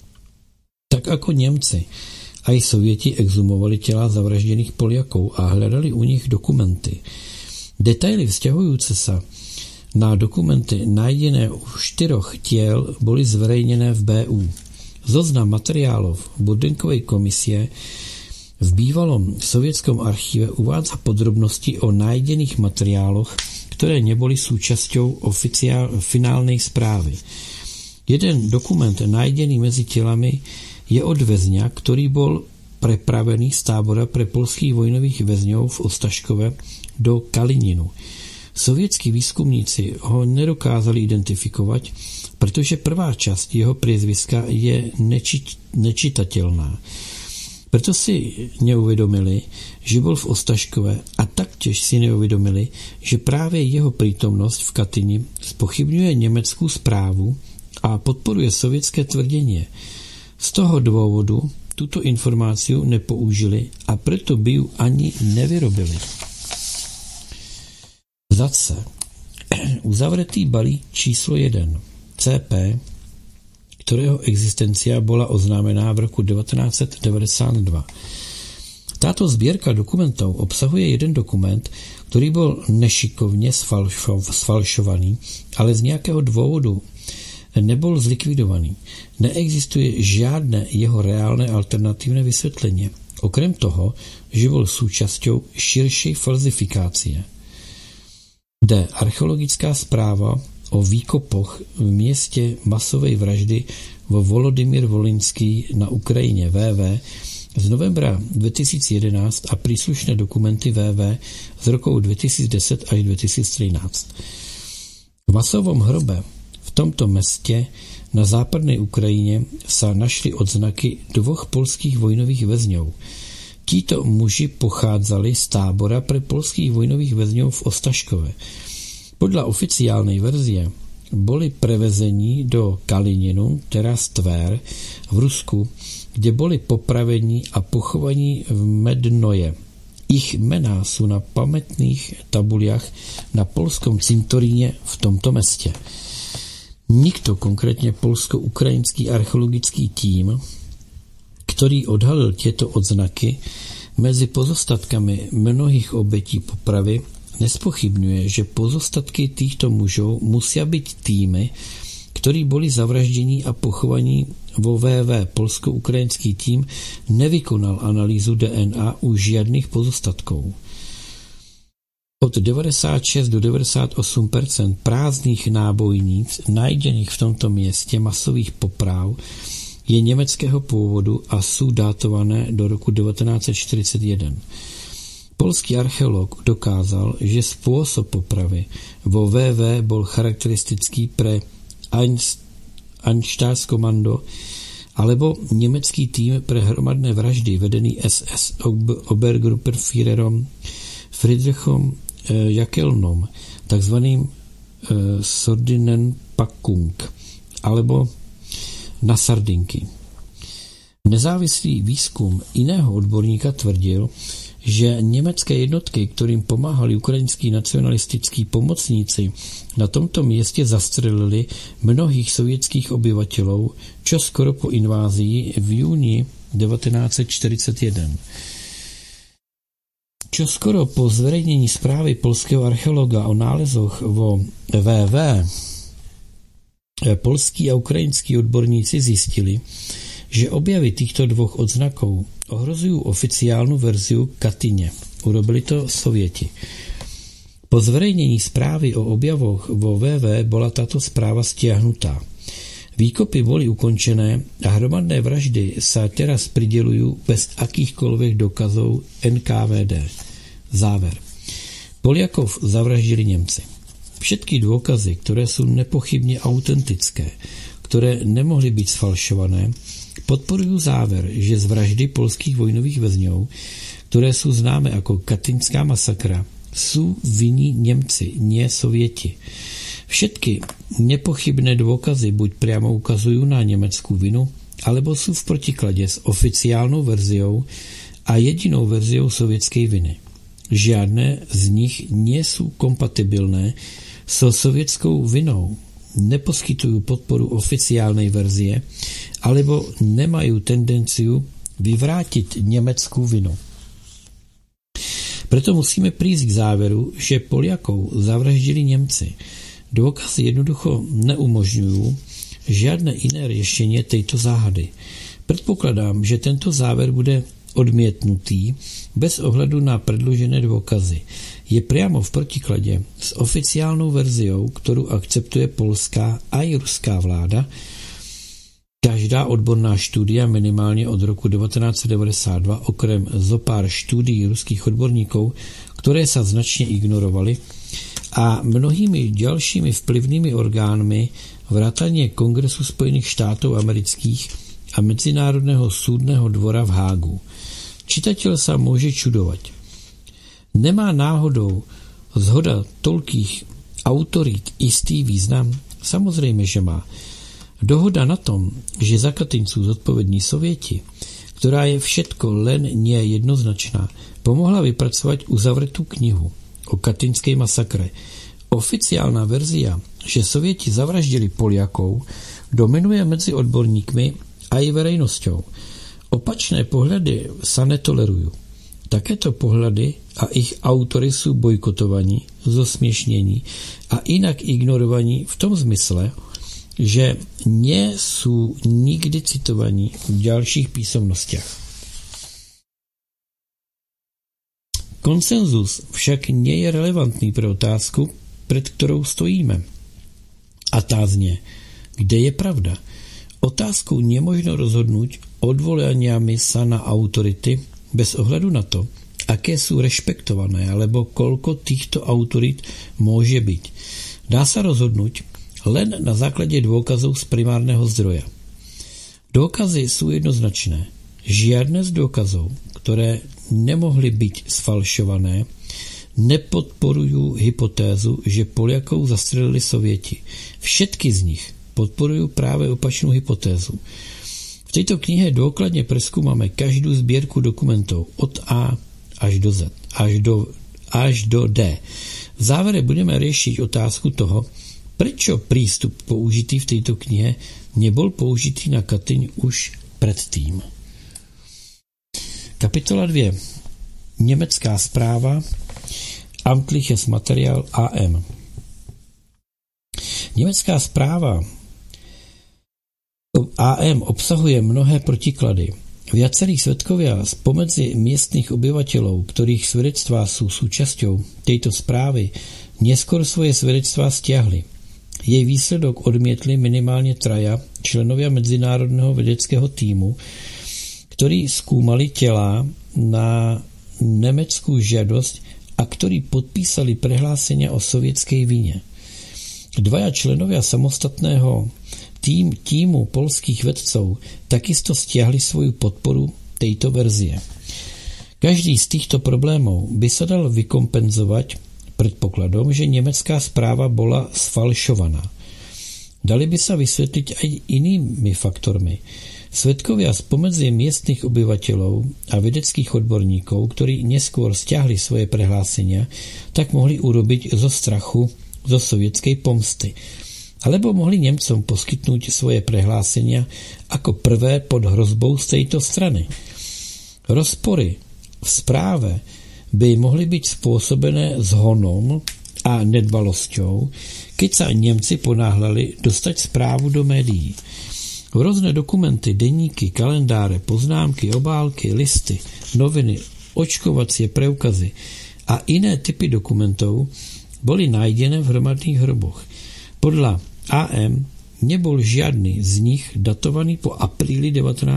Tak ako Němci aj Sovieti exhumovali tela zavraždených Poliakov a hľadali u nich dokumenty. Detaily vzťahujúce sa na dokumenty nájdené u 4 tiel boli zverejnené v BU. Zoznam materiálov Burdenkovej komisie v bývalom sovietskom archíve uvádza podrobnosti o nájdených materiáloch, ktoré neboli súčasťou finálnej správy. Jeden dokument nájdený medzi telami je od väzňa, ktorý bol prepravený z tábora pre polských vojnových väzňov v Ostaškove do Kalininu. Sovietskí výskumníci ho nedokázali identifikovať, pretože prvá časť jeho priezviska je nečitateľná. Preto si neuvedomili, že bol v Ostaškove a taktiež si neuvedomili, že práve jeho prítomnosť v Katyni spochybňuje nemeckú správu a podporuje sovietské tvrdenie. Z toho dôvodu túto informáciu nepoužili a preto by ju ani nevyrobili. Za C. Uzavretý balík číslo 1 CP, ktorého existencia bola oznámená v roku 1992. Táto zbierka dokumentov obsahuje jeden dokument, ktorý bol nešikovne sfalšovaný, ale z nejakého dôvodu nebol zlikvidovaný. Neexistuje žiadne jeho reálne alternatívne vysvetlenie, okrem toho, že bol súčasťou širšej falzifikácie. D. Archeologická správa o výkopoch v mieste masovej vraždy vo Volodymyr Volynsky na Ukrajine VV z novembra 2011 a príslušné dokumenty VV z rokov 2010 až 2013. V masovom hrobe v tomto meste na západnej Ukrajine sa našli odznaky 2 polských vojnových väzňov. Títo muži pochádzali z tábora pre polských vojnových väzňov v Ostaškove. Podľa oficiálnej verzie boli prevezení do Kalininu, teraz Tver, v Rusku, kde boli popravení a pochovaní v Mednoje. Ich mená sú na pamätných tabuliach na polskom cintoríne v tomto meste. Nikto, konkrétne polsko-ukrajinský archeologický tím, ktorý odhalil tieto odznaky medzi pozostatkami mnohých obetí popravy, nespochybňuje, že pozostatky týchto mužov musia byť tými, ktorí boli zavraždení a pochovaní vo VV. Polsko-ukrajinský tím nevykonal analýzu DNA u žiadnych pozostatkov. Od 96 do 98% prázdnych nábojníc nájdených v tomto mieste masových popráv je nemeckého pôvodu a sú dátované do roku 1941. Polský archeológ dokázal, že spôsob popravy vo VV bol charakteristický pre Einsatzkommando alebo německý tým pre hromadné vraždy vedený SS Obergruppenführerom Friedrichom Jackelnom, takzvaným Sardinenpackung alebo na sardinky. Nezávislý výzkum jiného odborníka tvrdil, že německé jednotky, kterým pomáhali ukrajinský nacionalistický pomocníci, na tomto městě zastřelili mnohých sovětských obyvatelů čoskoro po invázii v júni 1941. Čoskoro po zveřejnění zprávy polského archeologa o nálezoch vo VV polský a ukrajinský odborníci zjistili, že objavy týchto dvou odznaků ohrozují oficiálnu verziu Katyně. Urobili to Sověti. Po zveřejnění zprávy o objavoch vo VV byla tato zpráva stiahnutá. Výkopy byly ukončené a hromadné vraždy sa teraz pridelujú bez akýchkoľvek dokazov NKVD. Záver. Poliakov zavraždili Němci. Všetky dôkazy, které jsou nepochybně autentické, které nemohly být sfalšované, podporují záver, že z vraždy polských vojnových väzňov, které jsou známe jako katyňská masakra, jsou vinní Němci, nie Sověti. Všetky nepochybné dôkazy buď priamo ukazujú na německou vinu, alebo sú v protikladě s oficiálnou verziou a jedinou verziou sovětské viny. Žiadne z nich nie sú kompatibilné so sovětskou vinou, neposkytujú podporu oficiálnej verzie, alebo nemajú tendenciu vyvrátit německou vinu. Proto musíme prísť k záveru, že Poliakov zavraždili Němci. Dôkazy jednoducho neumožňujú žiadne iné riešenie tejto záhady. Predpokladám, že tento záver bude odmietnutý bez ohledu na predložené dôkazy. Je priamo v protikladě s oficiálnou verziou, ktorú akceptuje polská aj ruská vláda. Každá odborná štúdia minimálně od roku 1992, okrem zopár štúdií ruských odborníkov, ktoré sa značne ignorovali, a mnohými ďalšími vplyvnými orgánmi vrátane Kongresu Spojených štátov amerických a Medzinárodného súdneho dvora v Hágu. Čitateľ sa môže čudovať. Nemá náhodou zhoda toľkých autorít istý význam? Samozrejme, že má. Dohoda na tom, že za Katyň sú zodpovední Sovieti, ktorá je všetko len nie jednoznačná, pomohla vypracovať uzavretú knihu o katyňskej masakre. Oficiálna verzia, že Sovieti zavraždili Poliakov, dominuje medzi odborníkmi a i verejnosťou. Opačné pohľady sa netolerujú. Takéto pohľady a ich autory sú bojkotovaní, zosmiešnění a inak ignorovaní v tom zmysle, že nie sú nikdy citovaní v ďalších písomnostiach. Konsenzus však nie je relevantný pre otázku, pred ktorou stojíme. A tá znie, kde je pravda? Otázku nemožno rozhodnúť odvolaniami sa na autority bez ohľadu na to, aké sú rešpektované alebo koľko týchto autorít môže byť. Dá sa rozhodnúť len na základe dôkazov z primárneho zdroja. Dôkazy sú jednoznačné. Žiadne z dôkazov, ktoré nemohli byť sfalšované, nepodporujú hypotézu, že Poliakov zastrelili Sovieti. Všetky z nich podporujú práve opačnú hypotézu. V tejto knihe dôkladne preskúmame každú zbierku dokumentov od A až do Z, až do D. V závere budeme riešiť otázku toho, prečo prístup použitý v tejto knihe nebol použitý na Katyň už predtým. Kapitola 2. Německá zpráva Amtliches Material AM. Německá zpráva AM obsahuje mnohé protiklady. Viacerí svedkovia spomedzi miestnych obyvateľov, ktorých svedectvá sú súčasťou tejto správy, neskôr svoje svedectvá stiahli. Jej výsledok odmietli minimálne traja členovia medzinárodného vedeckého týmu, ktorí skúmali telá na nemeckú žiadosť a ktorí podpísali prehlásenia o sovietskej vine. Dvaja členovia samostatného týmu polských vedcov takisto stiahli svoju podporu tejto verzie. Každý z týchto problémov by sa dal vykompenzovať predpokladom, že nemecká správa bola sfalšovaná. Dali by sa vysvetliť aj inými faktormi. Svedkovia spomedzi miestnych obyvateľov a vedeckých odborníkov, ktorí neskôr stiahli svoje prehlásenia, tak mohli urobiť zo strachu zo sovietskej pomsty. Alebo mohli Nemcom poskytnúť svoje prehlásenia ako prvé pod hrozbou z tejto strany. Rozpory v správe by mohli byť spôsobené zhonom a nedbalosťou, keď sa Nemci ponáhľali dostať správu do médií. Rôzne dokumenty, denníky, kalendáre, poznámky, obálky, listy, noviny, očkovacie preukazy a iné typy dokumentov boli nájdené v hromadných hroboch. Podľa AM nebol žiadny z nich datovaný po apríli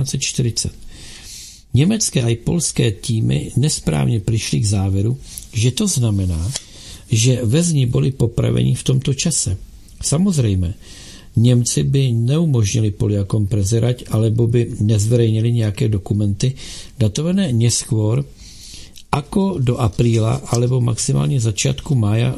1940. Nemecké aj poľské týmy nesprávne prišli k záveru, že to znamená, že väzni boli popravení v tomto čase. Samozrejme, Nemci by neumožnili Poliakom prezerať alebo by nezverejnili nejaké dokumenty datované neskôr ako do apríla alebo maximálne začiatku mája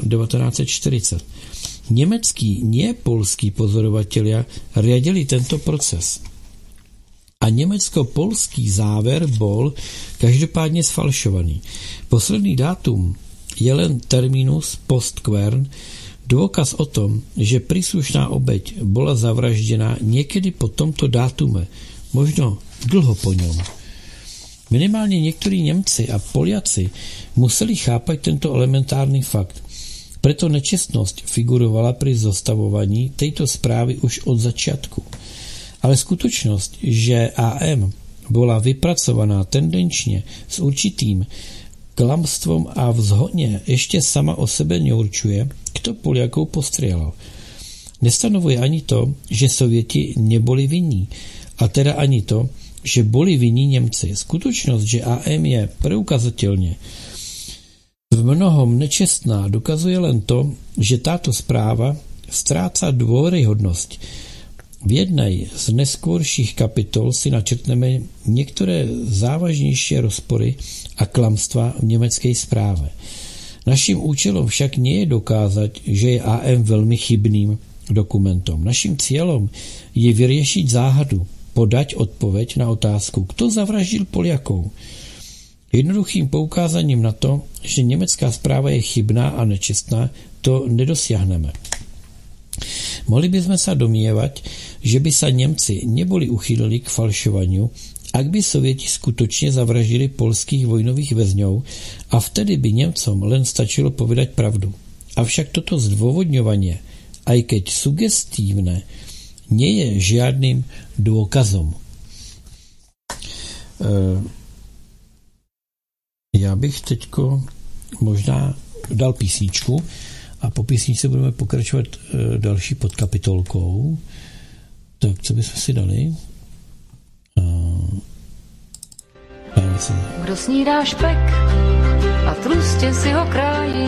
1940. Nemeckí, nie poľskí pozorovatelia riadili tento proces. A nemecko-polský záver bol každopádne sfalšovaný. Posledný dátum je len terminus postquern, dôkaz o tom, že príslušná obeť bola zavraždená niekedy po tomto dátume, možno dlho po ňom. Minimálne niektorí Nemci a Poliaci museli chápať tento elementárny fakt. Preto nečestnosť figurovala pri zostavovaní tejto správy už od začiatku. Ale skutočnosť, že AM bola vypracovaná tendenčne s určitým klamstvom a v zhone ešte sama o sebe neurčuje, kto Poliakov postrieľal. Nestanovuje ani to, že Sovieti neboli vinní, a teda ani to, že boli vinní Nemci. Skutočnosť, že AM je preukazateľne v mnohom nečestná, dokazuje len to, že táto správa stráca dôveryhodnosť. V jednej z neskôrších kapitol si načrtneme niektoré závažnejšie rozpory a klamstva v nemeckej správe. Naším účelom však nie je dokázať, že je AM veľmi chybným dokumentom. Naším cieľom je vyriešiť záhadu, podať odpoveď na otázku, kto zavraždil Poliakov. Jednoduchým poukázaním na to, že nemecká správa je chybná a nečestná, to nedosiahneme. Mohli by sme sa domnievať, že by sa Nemci neboli uchýlili k falšovaniu, ak by Sovieti skutočne zavraždili poľských vojnových väzňov a vtedy by Nemcom len stačilo povedať pravdu. Avšak toto zdôvodňovanie, aj keď sugestívne, nie je žiadnym dôkazom. Já bych teďko možná dal písničku a po písničce budeme pokračovat další podkapitolkou. Tak co bychom si dali? Kdo snídá špek a tlustě si ho krájí,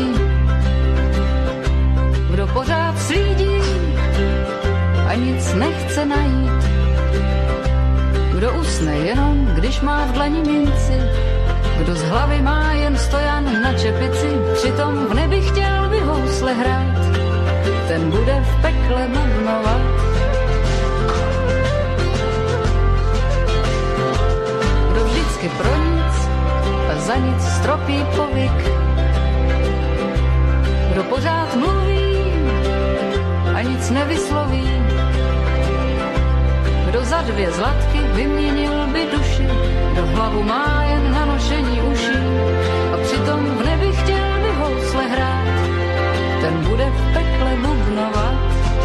kdo pořád slídí a nic nechce najít, kdo usne jenom, když má v dlani minci, kdo z hlavy má jen stojan na čepici, přitom v nebi chtěl by housle hrát, ten bude v pekle bubnovat. Kdo vždycky pro nic a za nic stropí povyk, kdo pořád mluví a nic nevysloví, kdo za 2 zlatky vyměnil by duši, kdo hlavu má jen na nošení uší a přitom v nebi chtěl by housle hrát, ten bude v pekle bubnovat.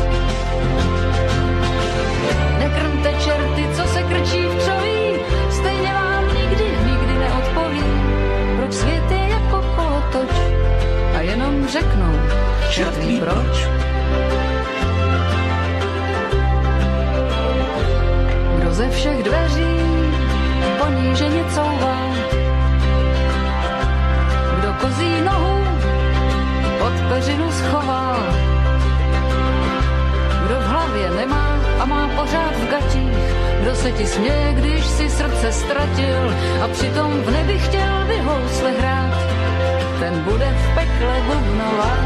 Nekrmte čerty, co se krčí v křoví, stejně vám nikdy neodpoví, proč svět je jako kolotoč a jenom řeknou, čert ví proč. Kdo ze všech dveří poníženě couvá, kdo kozí nohu pod peřinu schoval, tratích, kdo se ti směje, když si srdce ztratil a přitom v nebi chtěl by housle hrát, ten bude v pekle bubnovat.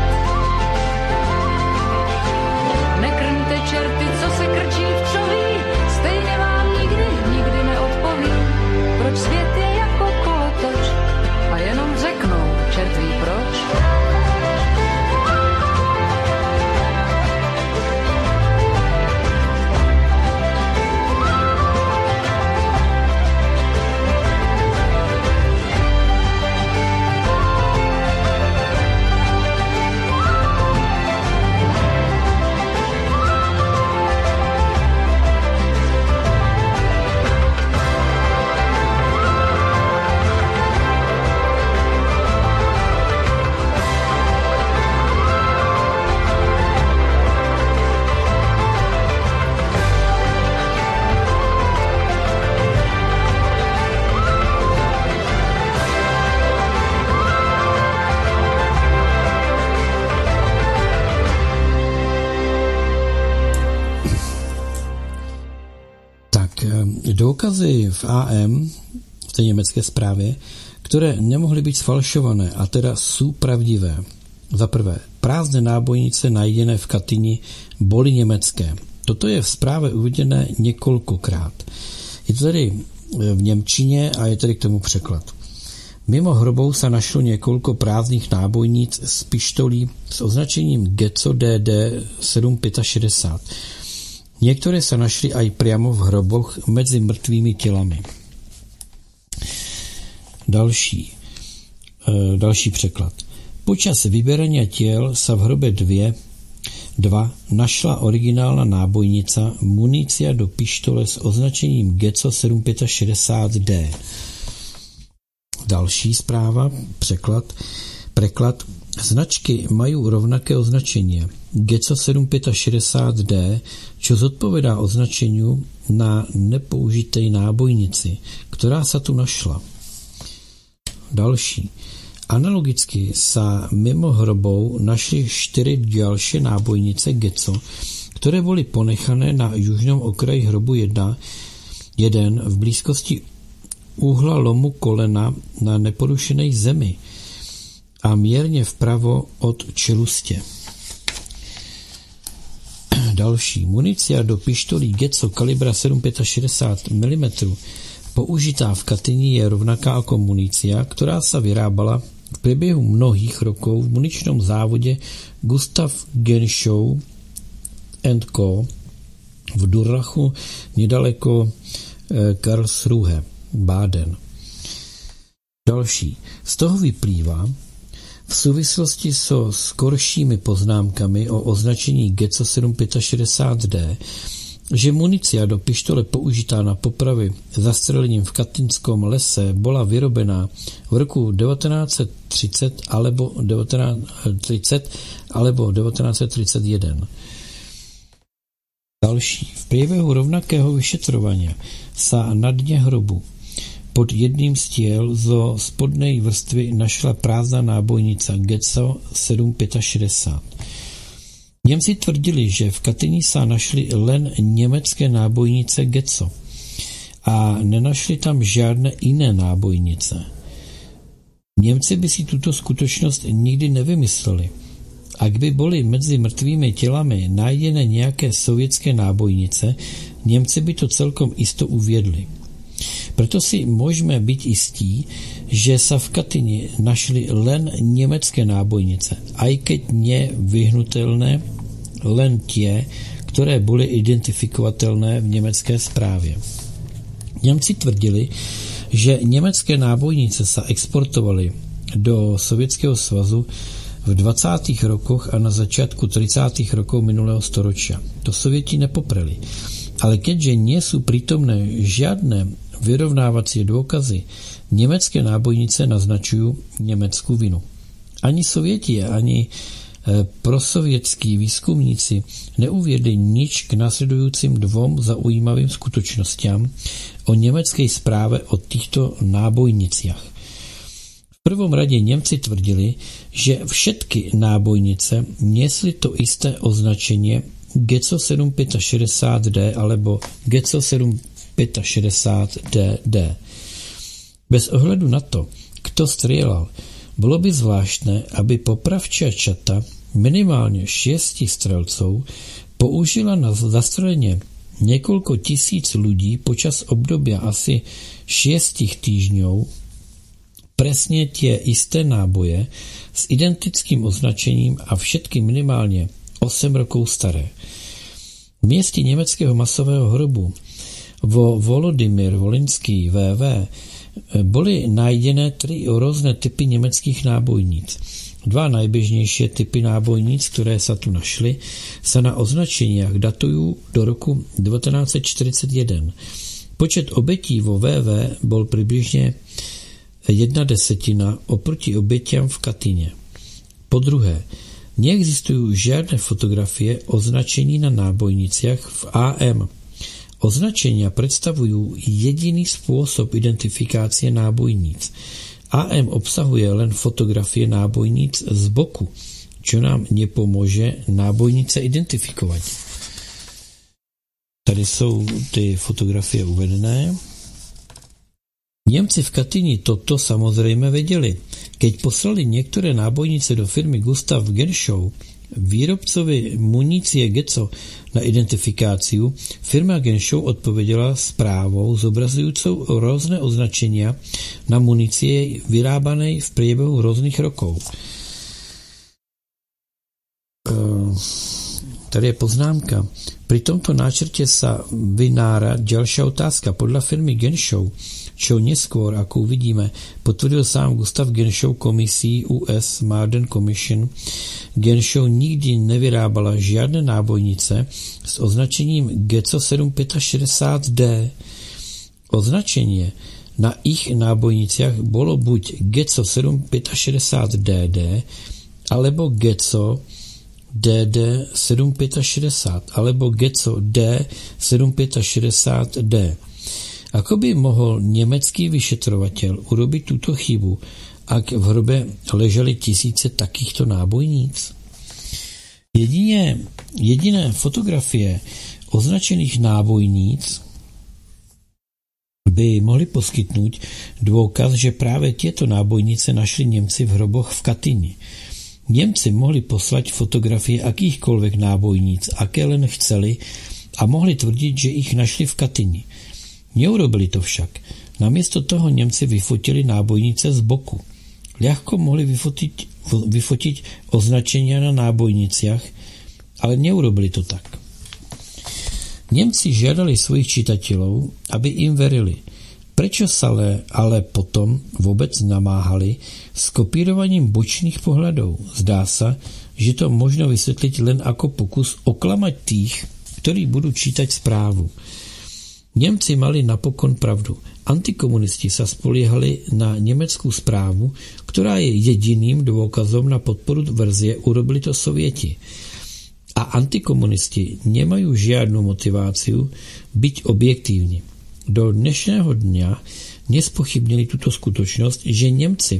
Nekrmte čerty, co se krčí v čoví, stejně vám nikdy neodpoví, proč svět je jako kolotoč a jenom řeknou, čert ví proč. Důkazy v AM, v té německé zprávě, které nemohly být sfalšované a teda jsou pravdivé. Za prvé, prázdné nábojnice najdené v Katyni boli německé. Toto je v zprávě uvedené několikrát. Je to tedy v němčině a je tedy k tomu překlad. Mimo hrobou se našlo několik prázdných nábojnic z pištolí s označením Geco DD 765. Některé se našly aj priamo v hroboch mezi mrtvými tělami. Další překlad. Počas vyberania těl sa v hrobe 2 našla originálna nábojnica munícia do pištole s označením Geco 765D. Další zpráva, preklad. Značky mají rovnaké označení Geco 765D, čo zodpovedá označeniu na nepoužitej nábojnici, která sa tu našla. Další. Analogicky sa mimo hrobou našli 4 ďalšie nábojnice Geco, ktoré boli ponechané na južnom okraji hrobu 1 v blízkosti úhla lomu kolena na neporušenej zemi a mírně vpravo od čelustě. Další. Munícia do pištolí Geco kalibra 765 mm použitá v Katyni je rovnaká jako munícia, která sa vyrábala v priebehu mnohých rokov v muničnom závode Gustav Genschau & Co. v Durlachu nedaleko Karlsruhe, Baden. Další. Z toho vyplývá, v súvislosti so skoršími poznámkami o označení Geco 765D, že munícia do pištole použitá na popravy zastrelením v Katynskom lese bola vyrobená v roku 1930 alebo 1931. Další. V priebehu rovnakého vyšetrovania sa na dne hrobu pod jedným z tiel zo spodnej vrstvy našla prázdná nábojnica Geco 765. Němci tvrdili, že v Katyni sa našli len německé nábojnice Geco a nenašli tam žádné jiné nábojnice. Němci by si tuto skutečnost nikdy nevymysleli. Ak by boli mezi mrtvými tělami najdené nějaké sovětské nábojnice, Němci by to celkom isto uviedli. Proto si môžeme byť istí, že sa v Katyni našli len německé nábojnice, aj keď nevyhnutelné len tie, ktoré boli identifikovatelné v německé správě. Němci tvrdili, že německé nábojnice sa exportovaly do Sovětského svazu v 20. rokoch a na začiatku 30. rokov minulého storočia. To Sověti nepopreli. Ale keďže nie sú prítomné žiadne vyrovnávacie dôkazy, německé nábojnice naznačujú německú vinu. Ani Sověti, ani prosovětskí výzkumníci neuviedli nič k nasledujúcim dvom zaujímavým skutočnostiam o německej správe o týchto nábojniciach. V prvom rade Němci tvrdili, že všetky nábojnice niesli to isté označenie GECO 765D alebo GECO 765DD. Bez ohledu na to, kto strieľal, bolo by zvláštne, aby popravčia čata minimálne 6 strelcov použila na zastrelenie niekoľko tisíc ľudí počas obdobia asi 6 týždňov presne tie isté náboje s identickým označením a všetky minimálne 8 rokov staré. V mieste nemeckého masového hrobu vo Volodymyr Volynsky VV boli nájdené 3 rôzne typy nemeckých nábojníc. 2 najbežnejšie typy nábojníc, ktoré sa tu našli, sa na označeniach datujú do roku 1941. Počet obetí vo VV bol približne 1/10 oproti obetiam v Katyni. Po druhé, neexistujú žiadne fotografie označení na nábojniciach v AM. Označenia predstavujú jediný spôsob identifikácie nábojníc. AM obsahuje len fotografie nábojníc z boku, čo nám nepomôže nábojnice identifikovať. Tady jsou ty fotografie uvedené. Němci v Katyni toto samozřejmě věděli. Keď poslali některé nábojnice do firmy Gustav Genschau, výrobcovi munície GECO, na identifikáciu, firma Genschau odpověděla zprávou zobrazujúcou rôzne označenia na munície vyrábanej v priebehu rôznych rokov. Tady je poznámka. Pri tomto náčrte sa vynára ďalšia otázka. Podľa firmy Genschau, čo neskôr, ako uvidíme, potvrdil sám Gustav Genschau komisii US Marden Commission, Genschau nikdy nevyrábala žiadne nábojnice s označením GECO 765D. Označenie na ich nábojniciach bolo buď GECO 765DD alebo GECO DD 765 alebo GECO D 765D. Ako by mohol nemecký vyšetrovateľ urobiť túto chybu, ak v hrobe leželi tisíce takýchto nábojníc? Jediné fotografie označených nábojníc by mohli poskytnúť dôkaz, že práve tieto nábojnice našli Nemci v hroboch v Katyni. Nemci mohli poslať fotografie akýchkoľvek nábojníc, aké len chceli, a mohli tvrdiť, že ich našli v Katyni. Neurobili to však. Namiesto toho Nemci vyfotili nábojnice z boku. Ľahko mohli vyfotiť označenia na nábojniciach, ale neurobili to tak. Nemci žiadali svojich čitateľov, aby im verili. Prečo sa ale potom vôbec namáhali s kopírovaním bočných pohľadov? Zdá sa, že to možno vysvetliť len ako pokus oklamať tých, ktorí budú čítať správu. Nemci mali napokon pravdu. Antikomunisti sa spoliehali na nemeckú správu, ktorá je jediným dôkazom na podporu verzie urobili to Sovieti. A antikomunisti nemajú žiadnu motiváciu byť objektívni. Do dnešného dňa nespochybnili túto skutočnosť, že Nemci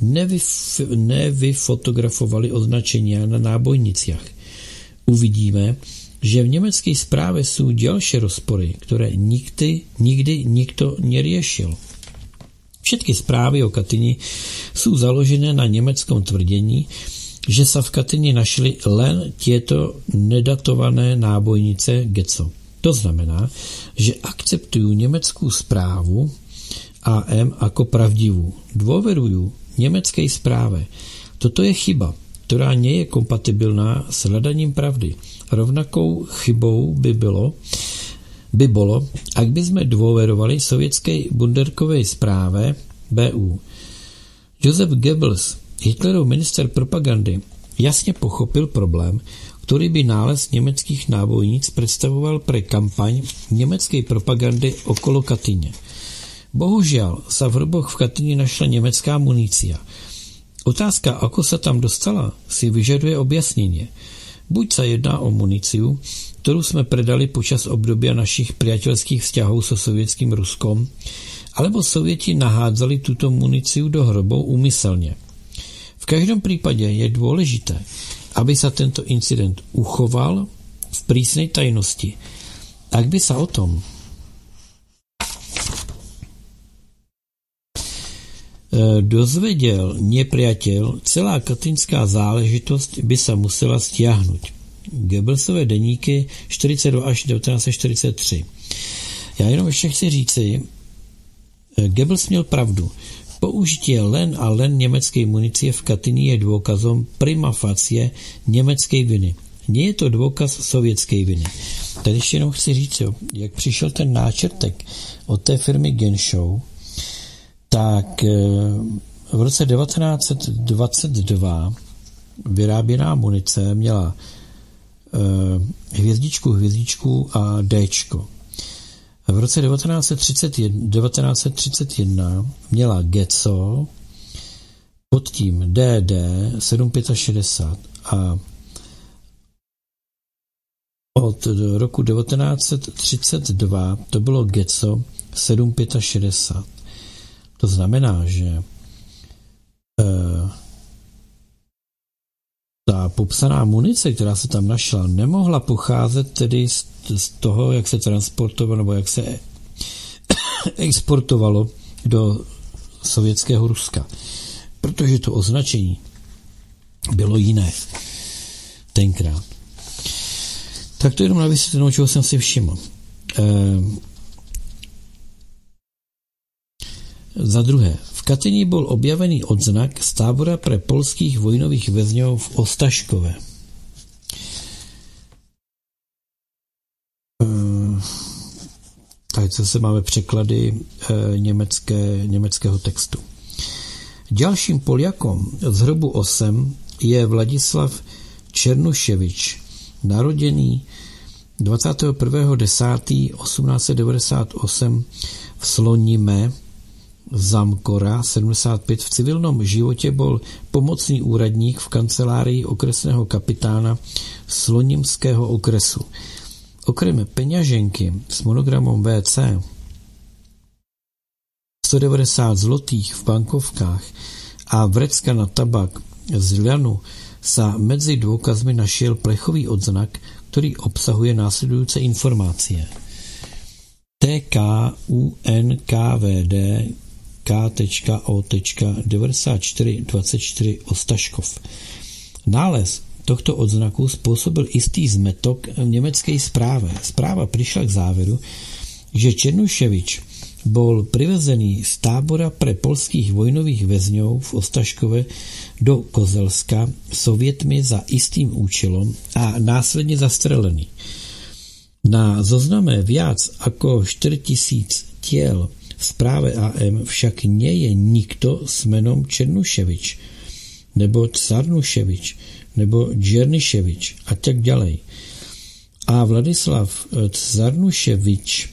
nevyfotografovali označenia na nábojniciach. Uvidíme, že v nemeckej správe sú ďalšie rozpory, ktoré nikdy nikto neriešil. Všetky správy o Katyni sú založené na nemeckom tvrdení, že sa v Katyni našli len tieto nedatované nábojnice GECO. To znamená, že akceptujú nemeckú správu AM ako pravdivú. Dôverujú nemeckej správe. Toto je chyba, ktorá nie je kompatibilná s hľadaním pravdy. Rovnakou chybou by bolo, ak by sme dôverovali sovietskej bunderkovej správe BU. Joseph Goebbels, Hitlerov minister propagandy, jasne pochopil problém, ktorý by nález nemeckých nábojníc predstavoval pre kampaň nemeckej propagandy okolo Katyne. Bohužiaľ sa v hroboch v Katyni našla nemecká munícia. Otázka, ako sa tam dostala, si vyžaduje objasnenie. Buď sa jedná o muníciu, ktorú sme predali počas obdobia našich priateľských vzťahov so sovietským Ruskom, alebo Sovieti nahádzali túto muníciu do hrobov úmyselne. V každom prípade je dôležité, aby sa tento incident uchoval v prísnej tajnosti. Ak by sa o tom dozvedel nepriateľ, celá katinská záležitosť by sa musela stiahnuť. Goebbelsové deníky 42 až 1943. Já jenom ještě chci říci, Goebbels měl pravdu. Použití len a len německé municie v Katyni je dôkazom prima facie německé viny. Nie je to dôkaz sovětské viny. Tady ještě jenom chci říct, jak přišel ten náčrtek od té firmy Genshow, tak v roce 1922 vyráběná munice měla hvězdičku a Dčko. V roce 1931 měla Getzo pod tím DD 765 a od roku 1932 to bylo Getzo 765. To znamená, že ta popsaná munice, která se tam našla, nemohla pocházet tedy z toho, jak se transportovalo nebo jak se exportovalo do sovětského Ruska. Protože to označení bylo jiné tenkrát. Tak to jenom na vysvětlenou, čeho jsem si všiml. Za druhé, v Katyni byl objavený odznak z tábora pre polských vojnových vězňů v Ostaškove. Tady zase máme překlady německého textu. Dalším Poljakom z hrobu 8 je Vladislav Černuševič, narodený 21.10.1898 v Slonime, Zamkora 75. V civilnom životě byl pomocný úradník v kancelárii okresného kapitána Slonimského okresu. Okrem peňaženky s monogramom VC 190 zlotých v bankovkách a vrecka na tabak z ľanu sa medzi dôkazmi našiel plechový odznak, ktorý obsahuje následující informácie. TKUNKVD K.O.9424 Ostaškov. Nález tohto odznaku spôsobil istý zmetok v německé správe. Správa prišla k záveru, že Černuševič bol privezený z tábora pre polských vojnových väzňov v Ostaškove do Kozelska sovietmi za istým účelom a následne zastrelený. Na zozname viac ako 4000 tiel v správe AM však nie je nikto s menom Černuševič nebo Carnuševič nebo Džerniševič a tak ďalej. A Vladislav Carnuševič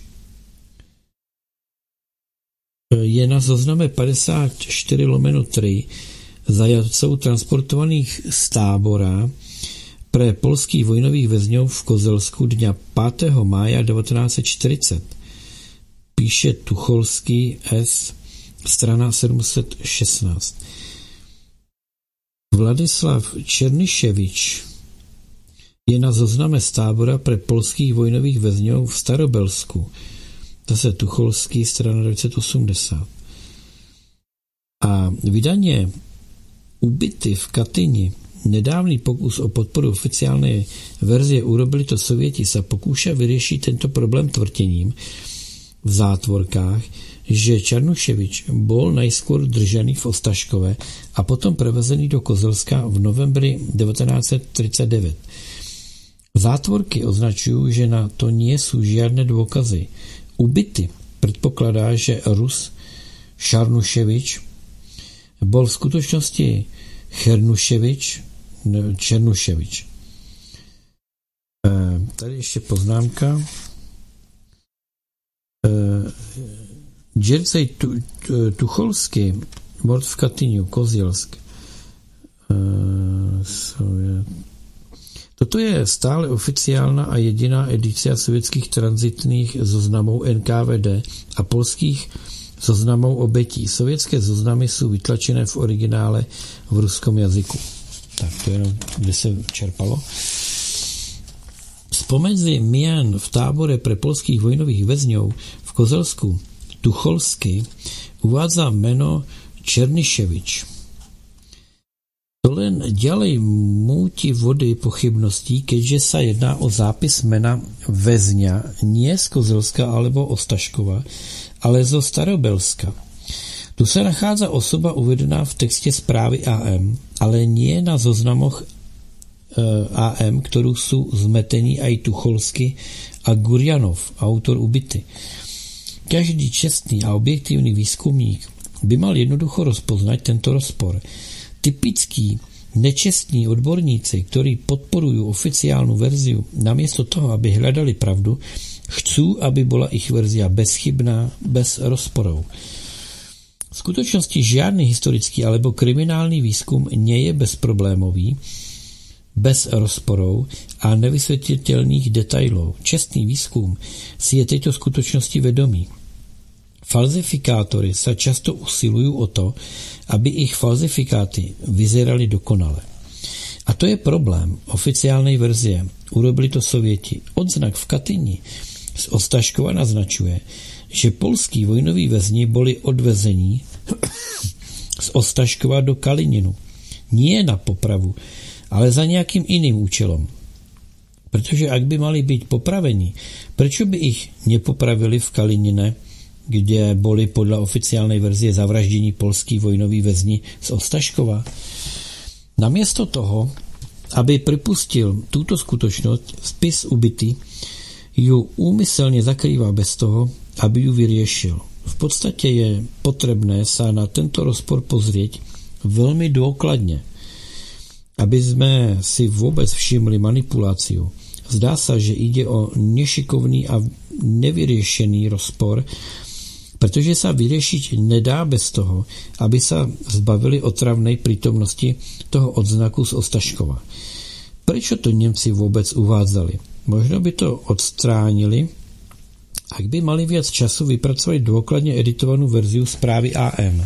je na zozname 54/3 zajatcov transportovaných z tábora pre polských vojnových väzňov v Kozelsku dňa 5. mája 1940. Píše Tucholský S. strana 716. Vladislav Černiševič je na zozname z tábora pre polských vojnových väzňov v Starobelsku. Zase Tucholský, strana 980. A vydanie Ubyty v Katyni, nedávný pokus o podporu oficiálnej verzie urobili to Sovieti, sa pokúša vyriešiť tento problém tvrdením v zátvorkách, že Černuševič bol najskôr držený v Ostaškove a potom prevezený do Kozelska v novembri 1939. Zátvorky označujú, že na to nie sú žiadne dôkazy. Ubyty predpokladá, že Rus Černuševič bol v skutočnosti Černuševič. Tady ještě poznámka. Džercej Tucholský, mord v Katyniu, Kozielsk. Toto je stále oficiálna a jediná edícia sovětských tranzitných zoznamů NKVD a polských zoznamů obetí. Sovětské zoznamy jsou vytlačené v originále v ruskom jazyku. Tak to jenom, kde se čerpalo. Z Spomedzi mien v tábore pre polských vojnových väzňov v Kozelsku Tucholsky uvádza meno Černyševič. To len ďalej múti vody pochybností, keďže sa jedná o zápis mena väzňa nie z Kozelska alebo Ostaškova, ale zo Starobelska. Tu sa nachádza osoba uvedená v texte správy AM, ale nie na zoznamoch AM, ktorú sú zmetení aj Tucholsky a Gurjanov, autor Ubity. Každý čestný a objektívny výskumník by mal jednoducho rozpoznať tento rozpor. Typickí nečestní odborníci, ktorí podporujú oficiálnu verziu, namiesto toho, aby hľadali pravdu, chcú, aby bola ich verzia bezchybná, bez rozporov. V skutočnosti žiadny historický alebo kriminálny výskum nie je bezproblémový, bez rozporov a nevysvetliteľných detailov. Čestný výskum si je tejto skutočnosti vedomý. Falzifikátory sa často usilujú o to, aby ich falzifikáty vyzerali dokonale. A to je problém oficiálnej verzie. Urobili to Sovieti. Odznak v Katyni z Ostaškova naznačuje, že polskí vojnoví väzni boli odvezení z Ostaškova do Kalininu. Nie na popravu, ale za nejakým iným účelom. Pretože ak by mali byť popravení, prečo by ich nepopravili v Kalinine, kde boli podľa oficiálnej verzie zavraždení polskí vojnoví väzni z Ostaškova? Namiesto toho, aby pripustil túto skutočnosť, spis Ubity ju úmyselne zakrýva bez toho, aby ju vyriešil. V podstate je potrebné sa na tento rozpor pozrieť veľmi dôkladne, aby sme si vôbec všimli manipuláciu. Zdá sa, že ide o nešikovný a nevyriešený rozpor, pretože sa vyriešiť nedá bez toho, aby sa zbavili otravnej prítomnosti toho odznaku z Ostaškova. Prečo to Nemci vôbec uvádzali? Možno by to odstránili, ak by mali viac času vypracovať dôkladne editovanú verziu správy AM.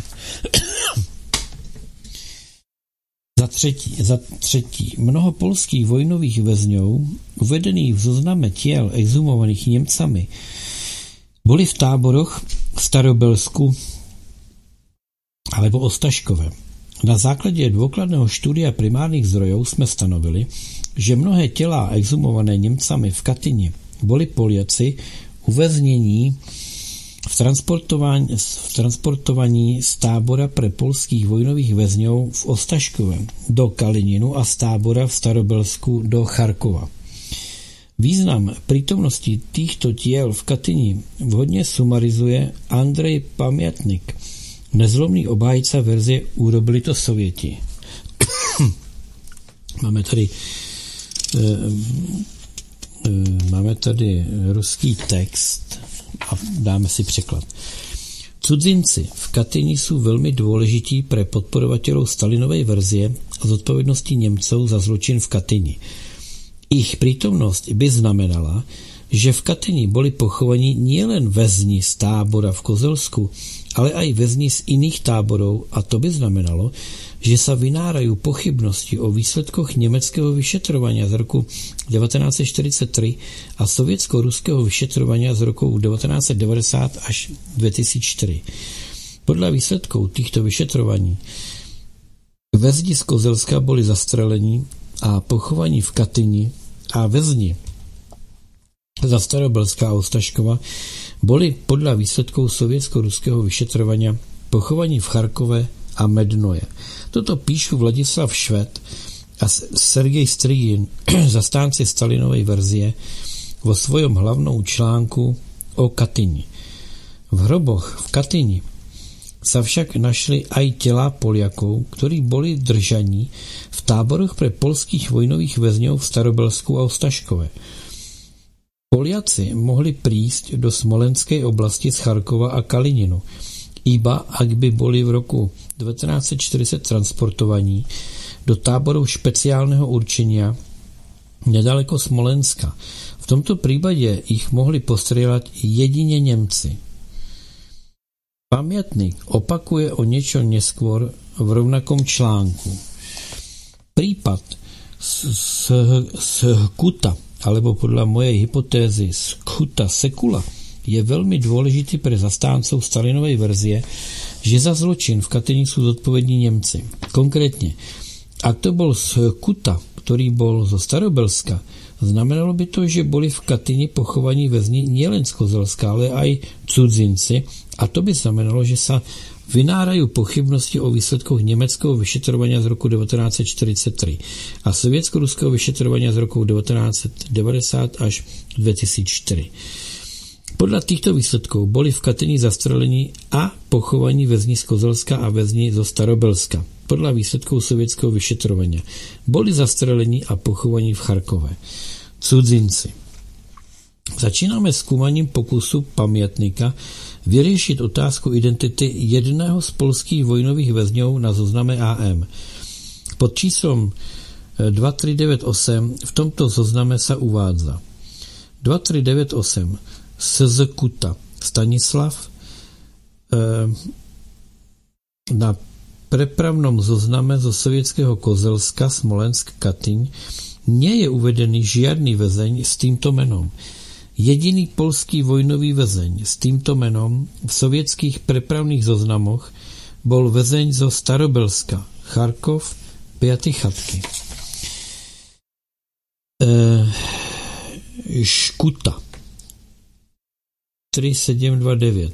Za třetí, mnoho polských vojnových väzňov, uvedených v zozname tiel exhumovaných Němcami, boli v táboroch v Starobelsku alebo Ostaškove. Na základě dôkladného štúdia primárnych zdrojov sme stanovili, že mnohé telá exhumované Němcami v Katyni boli Poliaci uväznení v transportovaní z tábora pre polských vojnových väzňov v Ostaškove do Kalininu a z tábora v Starobelsku do Charkova. Význam prítomnosti týchto tiel v Katyni vhodne sumarizuje Andrej Pamiatnik, nezlomný obhájca verzie Urobili to Sovieti. Máme tady ruský text a dáme si překlad. Cudzinci v Katyni sú veľmi dôležití pre podporovateľov Stalinovej verzie a zodpovednosti Nemcov za zločin v Katyni. Ich prítomnosť by znamenala, že v Katyni boli pochovaní nielen väzni z tábora v Kozelsku, ale aj väzni z iných táborov a to by znamenalo, že sa vynárajú pochybnosti o výsledkoch nemeckého vyšetrovania z roku 1943 a sovietsko-ruského vyšetrovania z roku 1990 až 2004. Podľa výsledkov týchto vyšetrovaní väzni z Kozelska boli zastrelení a pochovaní v Katyni a väzni za Starobelská a Ostaškova boli podľa výsledkov sovietsko-ruského vyšetrovania pochovaní v Charkove a Mednoje. Toto píšu Vladislav Šved a Sergej Strigin, zastánci Stalinovej verzie, vo svojom hlavnom článku o Katyni. V hroboch v Katyni sa však našli aj telá Poliakov, ktorí boli držaní v táboroch pre polských vojnových väzňov v Starobelsku a Ostaškove. Poliaci mohli prísť do Smolenskej oblasti z Charkova a Kalininu, iba ak by boli v roku 1940 transportovaní do táborov špeciálneho určenia nedaleko Smolenska. V tomto prípade ich mohli postrieľať jedine Nemci. Pamiatnik opakuje o niečo neskôr v rovnakom článku. Prípad z Kuta alebo podľa mojej hypotézy Skuta Sekula, je veľmi dôležitý pre zastáncov Stalinovej verzie, že za zločin v Katyni sú zodpovední Němci. Konkrétne, ak to bol Skuta, ktorý bol zo Starobelska, znamenalo by to, že boli v Katyni pochovaní väzni nielen z Kozelska, ale aj cudzinci, a to by znamenalo, že sa vynárajú pochybnosti o výsledkoch německého vyšetrovania z roku 1943 a sovětsko-ruského vyšetrovania z roku 1990 až 2004. Podľa týchto výsledkov boli v Katyni zastrelení a pochovaní väzni z Kozelska a väzni zo Starobelska. Podľa výsledkov sovětského vyšetrovania boli zastrelení a pochovaní v Charkove. Cudzinci. Začínáme skúmaním pokusu pamětníka vyriešiť otázku identity jedného z polských vojnových väzňov na zozname AM. Pod číslom 2398 v tomto zozname sa uvádza 2398 Skuta Stanislav, na prepravnom zozname zo sovětského Kozelska, Smolensk, Katyň nie je uvedený žiadny väzeň s týmto menom. Jediný polský vojnový väzeň s týmto menom v sovětských prepravných zoznamoch bol väzeň zo Starobelska, Charkov, Piatychatky. Škuta 3729.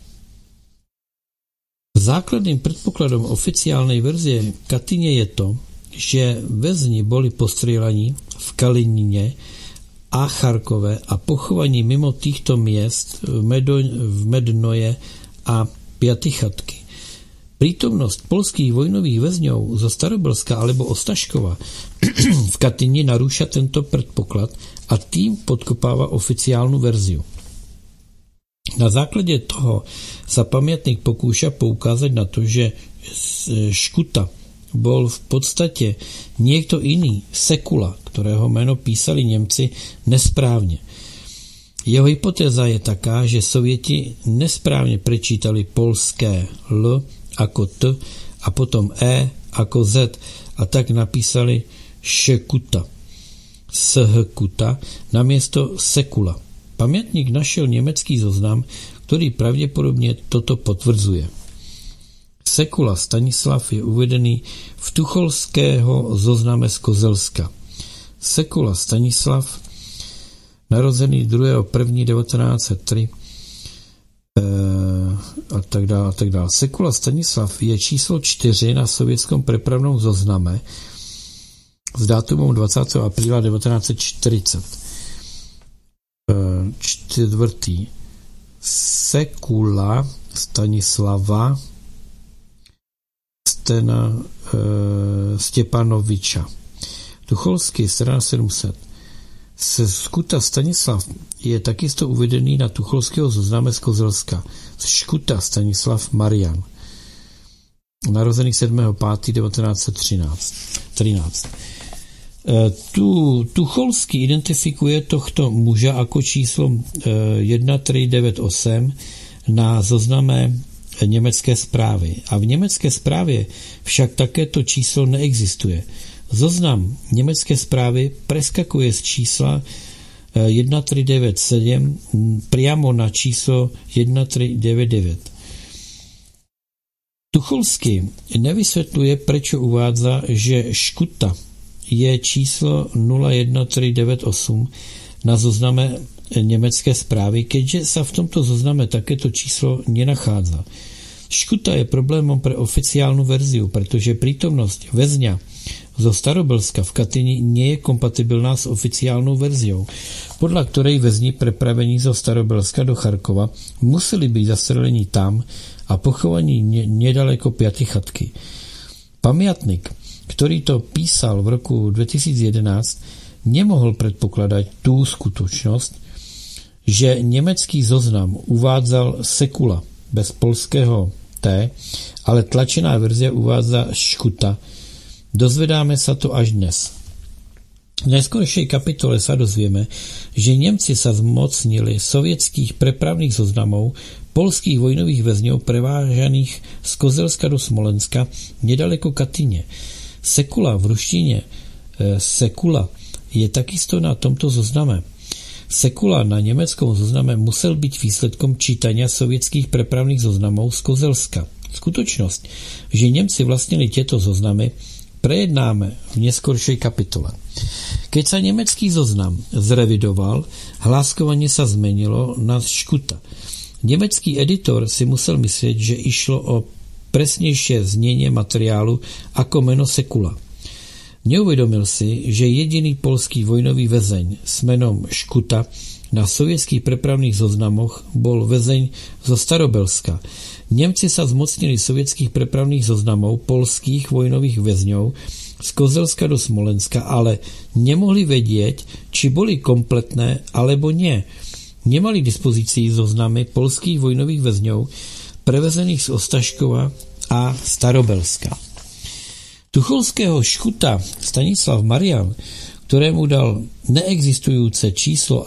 Základným predpokladom oficiálnej verzie Katyne je to, že väzni boli postrieľaní v Kalinine a Charkove a pochovaní mimo týchto miest v Mednoje a Piatychatky. Prítomnosť polských vojnových väzňov zo Starobelska alebo Ostaškova v Katyni narúša tento predpoklad a tým podkopáva oficiálnu verziu. Na základe toho sa pamätník pokúša poukázať na to, že Škuta bol v podstate niekto iný, Sekula, ktorého meno písali Nemci nesprávne. Jeho hypotéza je taká, že Sovieti nesprávne prečítali polské L ako T a potom E ako Z a tak napísali Šekuta, Shkuta namiesto Sekula. Pamätník našiel nemecký zoznam, ktorý pravdepodobne toto potvrdzuje. Sekula Stanislav je uvedený v tucholského zozname z Kozelska. Sekula Stanislav, narozený 2.1.1903 a tak dále. Sekula Stanislav je číslo 4 na sovětském prepravnom zozname s dátumem 20. apríla 1940. Čtvrtý. Sekula Stanislava Stěpanoviča. Tucholský strana 700. Skuta Stanislav je takisto uvedený na tucholského zozname z Kozelska. Škuta Stanislav Marian. Narozený 7.5.1913. Tucholský identifikuje tohto muža ako číslo 1398 na zozname německé zprávy. A v německé zprávě však takéto číslo neexistuje. Zoznam německé zprávy preskakuje z čísla 1397 priamo na číslo 1399. Tucholský nevysvetľuje, prečo uvádza, že Škuta je číslo 01398 na zozname německé zprávy, keďže sa v tomto zozname takéto číslo nenachádza. Škuta je problémom pre oficiálnu verziu, pretože prítomnosť väzňa zo Starobelska v Katyni nie je kompatibilná s oficiálnou verziou, podľa ktorej väzni prepravení zo Starobelska do Charkova museli byť zastrelení tam a pochovaní nedaleko Piatychatky. Pamiatnik, ktorý to písal v roku 2011, nemohol predpokladať tú skutočnosť, že nemecký zoznam uvádzal Sekula bez polského T, ale tlačená verzia uvádza Škuta. Dozvedáme sa to až dnes. V neskoršej kapitole sa dozvieme, že Nemci sa zmocnili sovětských prepravných zoznamov polských vojnových väzňov prevážaných z Kozelska do Smolenska nedaleko Katyně. Sekula v ruštině Sekula je takisto na tomto zozname. Sekula na německom zozname musel být výsledkom čítania sovětských prepravných zoznamov z Kozelska. Skutočnosť, že Němci vlastnili tieto zoznamy, prejednáme v neskoršej kapitole. Keď sa nemecký zoznam zrevidoval, hláskovanie sa zmenilo na Škuta. Nemecký editor si musel myslieť, že išlo o presnejšie znenie materiálu ako meno Sekula. Neuvedomil si, že jediný polský vojnový väzeň s menom Škuta na sovětských prepravných zoznamoch bol väzeň zo Starobelska. Němci sa zmocnili sovětských prepravných zoznamov polských vojnových väzňov z Kozelska do Smolenska, ale nemohli vedieť, či boli kompletné alebo nie. Nemali k dispozícii zoznamy polských vojnových väzňov prevezených z Ostaškova a Starobelska. Tucholského Škuta Stanislav Marian, ktorému dal neexistujúce číslo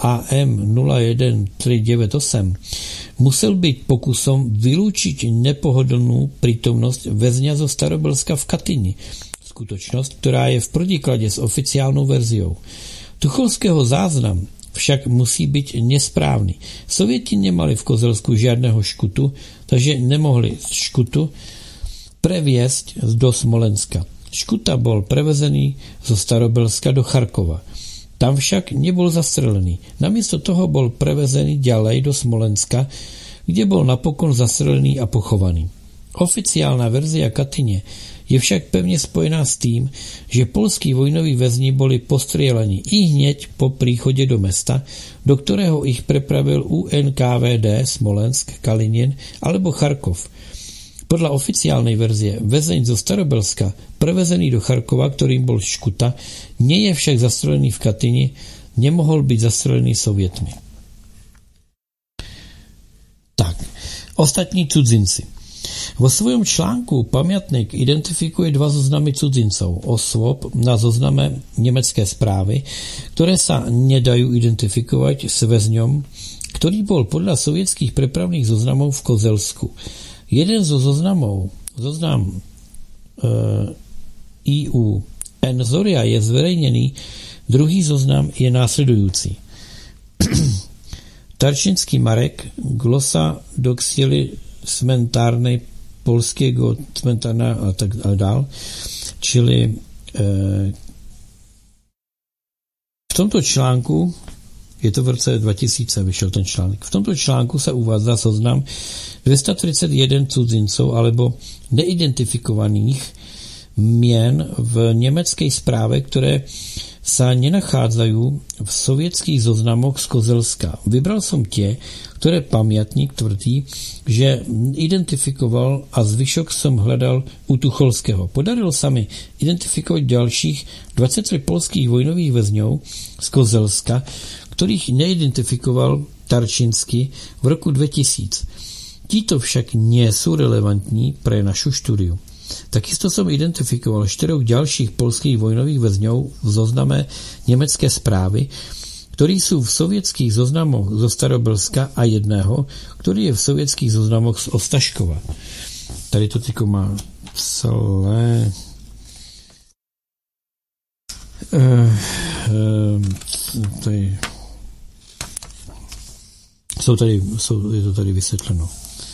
AM01398, musel byť pokusom vylúčiť nepohodlnú prítomnosť väzňa zo Starobelska v Katyni. Skutočnosť, ktorá je v protiklade s oficiálnou verziou. Tucholského záznam však musí byť nesprávny. Sovieti nemali v Kozelsku žiadneho Škutu, takže nemohli Škutu previesť do Smolenska. Škuta bol prevezený zo Starobelska do Charkova. Tam však nebol zastrelený. Namiesto toho bol prevezený ďalej do Smolenska, kde bol napokon zastrelený a pochovaný. Oficiálna verzia Katyne je však pevne spojená s tým, že polskí vojnoví väzni boli postrielení i hneď po príchode do mesta, do ktorého ich prepravil UNKVD Smolensk, Kalinin alebo Charkov. Podľa oficiálnej verzie väzeň zo Starobelska prevezený do Charkova, ktorým bol Škuta, nie je však zastrelený v Katyni, nemohol byť zastrelený Sovietmi. Tak, ostatní cudzinci. Vo svojom článku Pamiatnik identifikuje dva zoznamy cudzincov, osôb na zozname nemecké správy, ktoré sa nedajú identifikovať s väzňom, ktorý bol podľa sovietských prepravných zoznamov v Kozelsku. Jeden zo zoznamov, zoznam IU N. Zoria je zverejnený, druhý zoznam je následujúci. Tarčinský Marek, glosa doxily cmentárnej polskiego cmentárna a tak dál, čili v tomto článku, je to v roce 2000 vyšel ten článek, v tomto článku sa uvádza zoznam 231 cudzincov alebo neidentifikovaných mien v nemeckej správe, ktoré sa nenachádzajú v sovietských zoznamoch z Kozelska. Vybral som tie, ktoré Pamiatník tvrdí, že identifikoval a zvyšok som hľadal u Tucholského. Podarilo sa mi identifikovať ďalších 23 polských vojnových väzňov z Kozelska, ktorých neidentifikoval Tarčinsky v roku 2000. Títo však nie sú relevantní pre našu štúdiu. Takisto som identifikoval 4 ďalších polských vojnových väzňov v zozname nemecké správy, ktorí sú v sovietských zoznamoch zo Starobelska a jedného, ktorý je v sovietských zoznamoch z Ostaškova. Tady to tyko má celé... je to tady vysvětleno.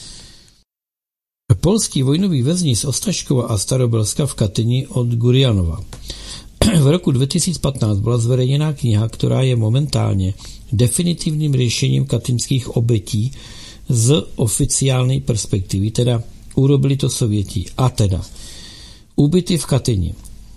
Polský vojnový väzni z Ostaškova a Starobelska v Katyni od Gurianova. V roku 2015 bola zverejnená kniha, ktorá je momentálne definitívnym riešením katynských obetí z oficiálnej perspektívy, teda urobili to Sovieti. A teda úbyty v Katyni.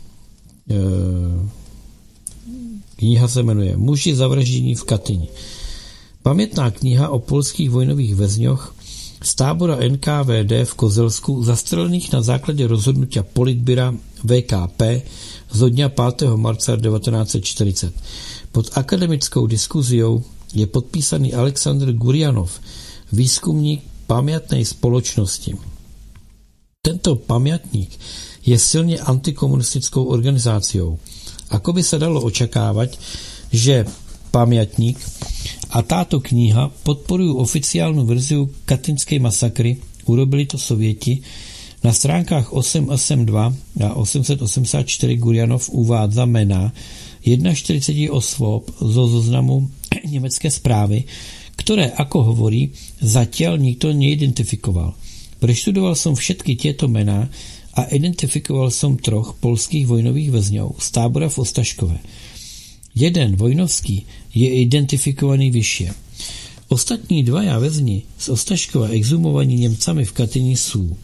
Kniha sa menuje Muži zavraždění v Katyni. Pamätná kniha o polských vojnových väzňoch z tábora NKVD v Kozelsku zastrelených na základe rozhodnutia politbyra VKP zo dňa 5. marca 1940. Pod akademickou diskuziou je podpísaný Aleksandr Gurianov, výskumník pamiatnej spoločnosti. Tento pamiatník je silne antikomunistickou organizáciou. Ako by sa dalo očakávať, že pamiatník a táto kniha podporujú oficiálnu verziu katynskej masakry, urobili to Sovieti. Na stránkách 882 a 884 Gurianov uvádza mená 41 osôb zo zoznamu nemecké správy, ktoré, ako hovorí, zatiaľ nikto neidentifikoval. Preštudoval som všetky tieto mená a identifikoval som 3 polských vojnových väzňov z tábora v Ostaškove. Jeden vojnovský je identifikovaný vyššie. Ostatní 2 väzni z Ostaškova exhumovaní Němcami v Katyni sú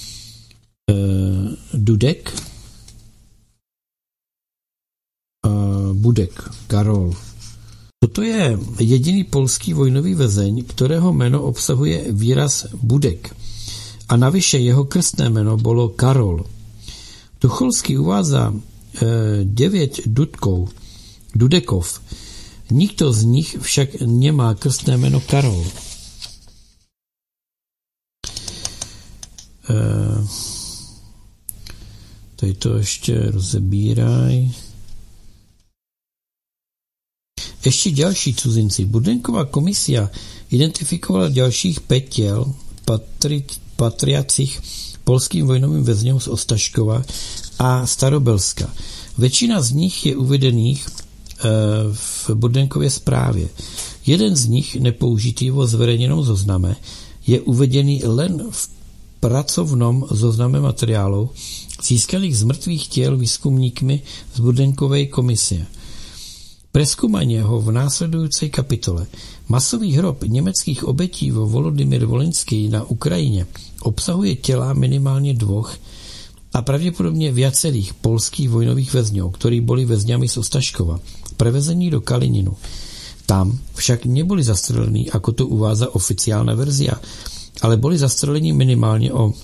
Dudek a Budek Karol. Toto je jediný polský vojnový väzeň, ktorého meno obsahuje výraz Budek. A navyše jeho krstné meno bolo Karol. Tucholský uvádza 9 Dudekov. Nikto z nich však nemá krstné meno Karol. Tady to ještě rozebíraj. Ještě další cudzinci. Budenková komisia identifikovala dalších 5 těl patriacích polským vojnovým väzňom z Ostaškova a Starobelska. Většina z nich je uvedených v Budenkově zprávě. Jeden z nich, nepoužitý vo zverejnenom zozname, je uvedený len v pracovnom zozname materiálov získaných z mŕtvych tiel výskumníkmi z Budenkovej komisie. Preskúmanie ho v následujúcej kapitole. Masový hrob nemeckých obetí vo Volodymyr-Volyňskej na Ukrajine obsahuje tela minimálne 2 a pravdepodobne viacerých polských vojnových väzňov, ktorí boli väzňami z Ostaškova, prevezení do Kalininu. Tam však neboli zastrelení, ako to uvádza oficiálna verzia, ale boli zastrelení minimálne o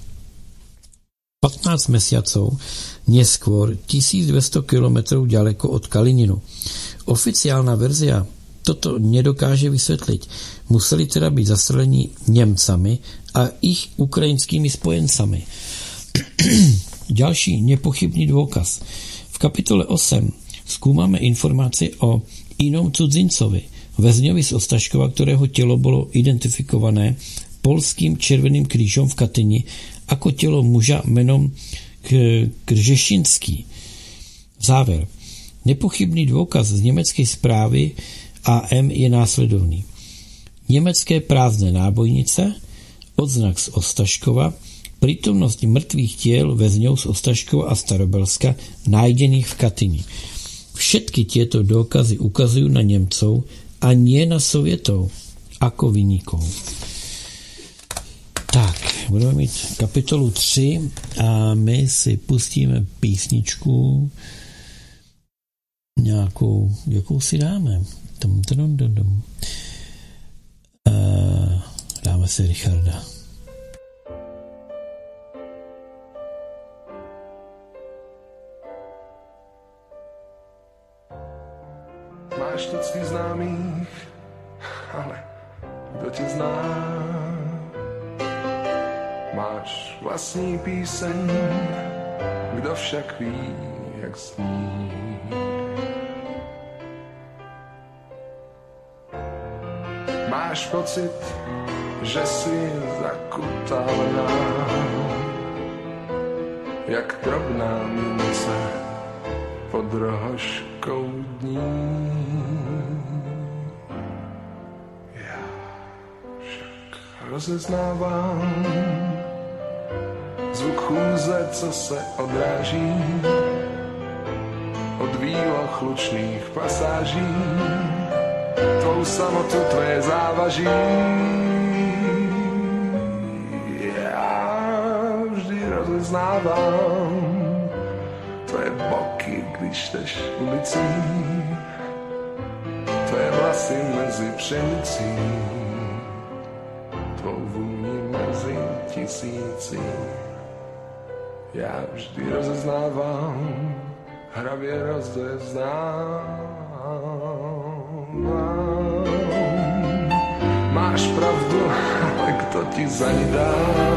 15 mesiacov neskôr 1200 km ďaleko od Kalininu. Oficiálna verzia toto nedokáže vysvetliť. Museli teda byť zastrelení Němcami a ich ukrajinskými spojencami. Ďalší nepochybný dôkaz. V kapitole 8 skúmame informácie o inom cudzincovi, väzňovi z Ostaškova, ktorého telo bolo identifikované polským Červeným krížom v Katyni ako telo muža menom Kržešinský. Záver. Nepochybný dôkaz z nemeckej správy AM je následovný. Nemecké prázdne nábojnice, odznak z Ostaškova, prítomnosť mŕtvych tiel väzňov z Ostaškova a Starobelska nájdených v Katyni. Všetky tieto dôkazy ukazujú na Nemcov a nie na Sovietov ako viníkov. Tak, budeme mít kapitolu 3 a my si pustíme písničku nějakou, jakou si dáme. Dáme si Richarda. Máš tucty známých, ale kdo tě zná? Máš vlastní píseň, kdo však ví, jak zní. Máš pocit, že jsi zakutavená, jak drobná mince pod rohožkou dní. Já však rozeznávám zvuk chůze, co se odráží od výloh lučných pasáží, tvou samotu, tvé závaží. Já vždy rozeznávám tvé boky, když jdeš ulicí, tvé vlasy mezi pšenicí, tvou vůni mezi tisíci. Já vždy rozeznávám, hravě rozeznávám. Máš pravdu, ale kto ti za ní dá?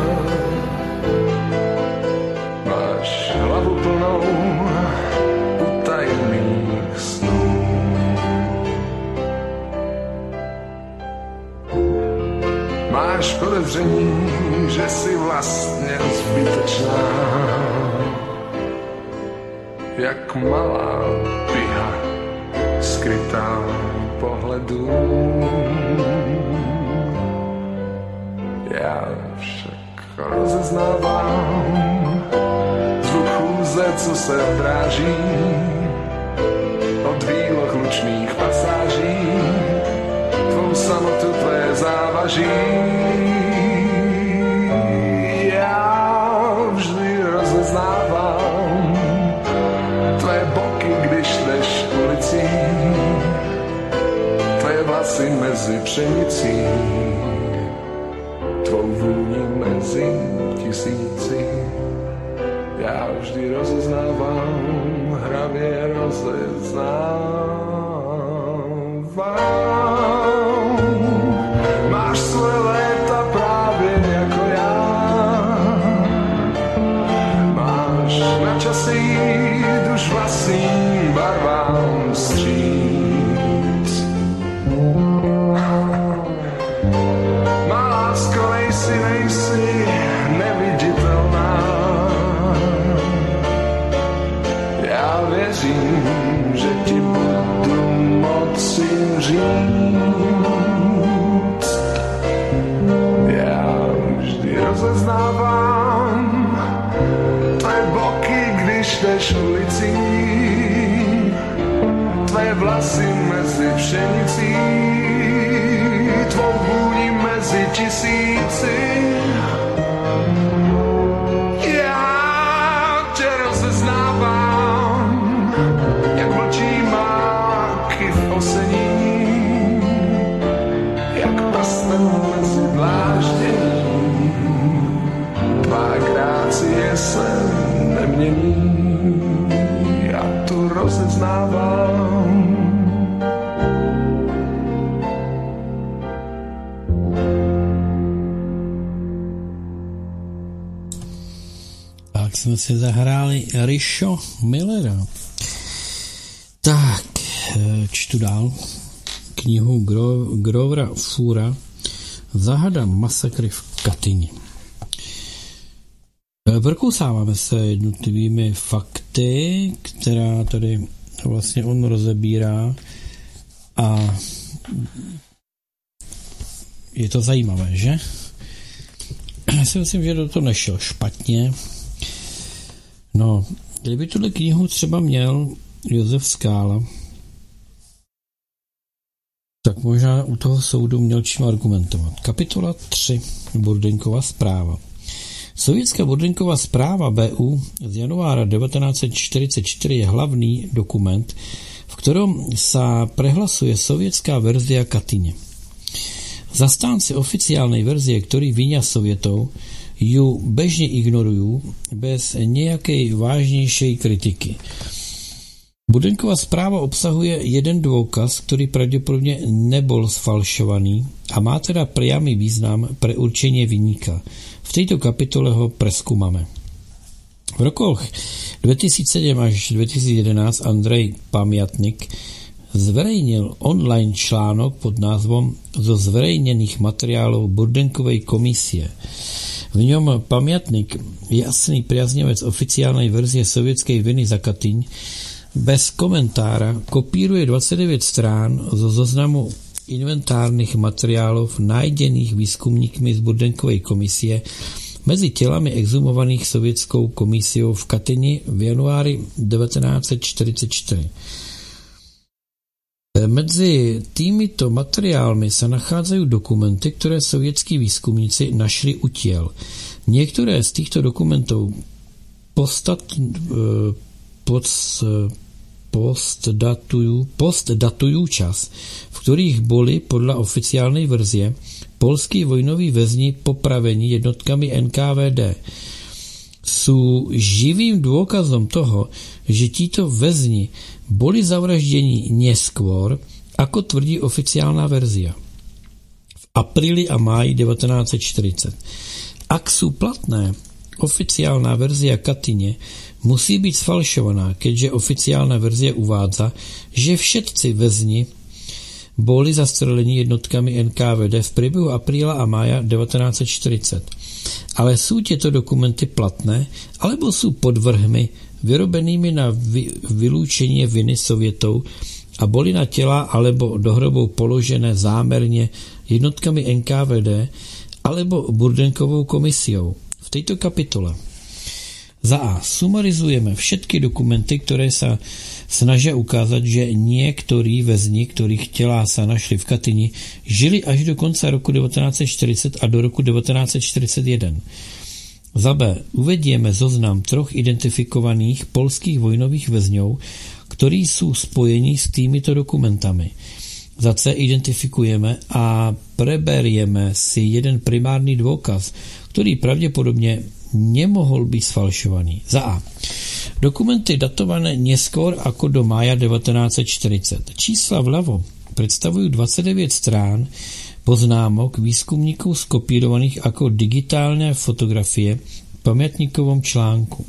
Máš hlavu plnou utajených snů. Máš podezření, že jsi vlastně zbytečná, jak malá piha ledu. Já však rozeznávám zvuk chůze, co se odráží od výloh lučných pasáží, tvou samotu, tvé závaží. Já vždy rozeznávám tvé boky, když jdeš ulicí, tvé vlasy mezi pšenicí, tvou vůni mezi tisíci. Já vždy rozeznávám, hravě rozeznávám. Máš svoje léta právě jako já, máš na čase jít už vlastním barvám vstříc. Má lásko, nejsi neviditelná. Já věřím, že ti budu moci říct. Já vždy rozeznávám tvé boky, když jdeš ulicí, tvé vlasy mezi pšenicí, tvou vůni mezi tisíci. Já tě rozeznávám, jak vlčí máky v osení, jak prstem mezi dláždění, tvá grácie se nemění. Já tu rozeznávám. Tak jsme si zahráli Richo Millera. Tak, čtu dál knihu Grovera Fura Zahada masakry v Katyni. Prokousáváme se jednotlivými fakty, která tady vlastně on rozebírá, a je to zajímavé, že? Já si myslím, že do toho nešel špatně. No, kdyby tuhle knihu třeba měl Josef Skála, tak možná u toho soudu měl čím argumentovat. Kapitola 3. Burdenková zpráva. Sovětská Burdenková zpráva BU z januára 1944 je hlavný dokument, v ktorom sa prehlasuje sovětská verzia Katyně. Zastánci oficiálnej verzie, ktorí vinia Sovětov, ju bežne ignorujú bez nejakej vážnejšej kritiky. Burdenková správa obsahuje jeden dôkaz, ktorý pravdepodobne nebol sfalšovaný a má teda priamy význam pre určenie vinníka. V tejto kapitole ho preskúmame. V rokoch 2007 až 2011 Andrej Pamiatnik zverejnil online článok pod názvom Zo zverejnených materiálov Burdenkovej komisie. V ňom Pamiatnik, jasný priaznivec oficiálnej verzie sovětskej viny za Katyň, bez komentára kopíruje 29 strán zo zoznamu inventárnych materiálov nájdených výskumníkmi z Burdenkovej komisie mezi tělami exhumovaných sovětskou komisiou v Katyni v januári 1944. Medzi týmito materiálmi sa nachádzajú dokumenty, ktoré sovětskí výskumníci našli u tiel. Niektoré z týchto dokumentov postdatujú čas, v ktorých boli podľa oficiálnej verzie polskí vojnoví väzni popravení jednotkami NKVD. Sú živým dôkazom toho, že títo väzni boli zavraždení neskôr, ako tvrdí oficiálna verzia. V apríli a máji 1940. Ak sú platné, oficiálna verzia Katyne musí byť sfalšovaná, keďže oficiálna verzia uvádza, že všetci väzni boli zastrelení jednotkami NKVD v priebehu apríla a mája 1940. Ale sú tieto dokumenty platné, alebo sú podvrhmi vyrobenými na vylúčenie viny Sovietov a boli na těla alebo do hrobu položené zámerně jednotkami NKVD alebo Burdenkovou komisiou. V této kapitole za A sumarizujeme všetky dokumenty, které se snaží ukázat, že některý väzni, ktorých těla se našli v Katyni, žili až do konce roku 1940 a do roku 1941. Za B uvedieme zoznam 3 identifikovaných polských vojnových väzňov, ktorí sú spojení s týmito dokumentami. Za C identifikujeme a preberieme si jeden primárny dôkaz, ktorý pravdepodobne nemohol byť sfalšovaný. Za A. Dokumenty datované neskôr ako do mája 1940. Čísla vľavo predstavujú 29 strán poznámok výzkumníků skopírovaných ako digitálne fotografie v pamätníkovom článku.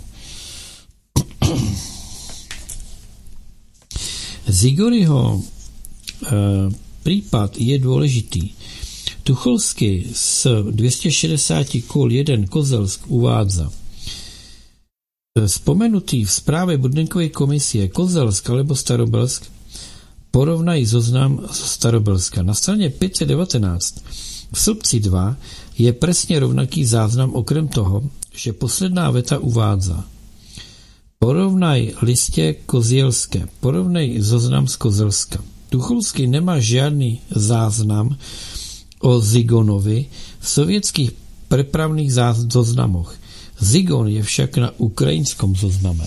Zigoryho prípad je dôležitý. Tucholsky z 260 kol 1 Kozelsk uvádza: spomenutý v správe Burdenkovej komisie Kozelsk alebo Starobelsk porovnají zoznam Starobelska. Na straně 519 v Srbci 2 je presne rovnaký záznam, okrem toho, že posledná veta uvádza: porovnaj listě Kozielské, porovnej zoznam z Kozelska. Tucholsky nemá žádný záznam o Zigonovi v sovětských prepravných zoznamoch. Zigon je však na ukrajinskom zozname.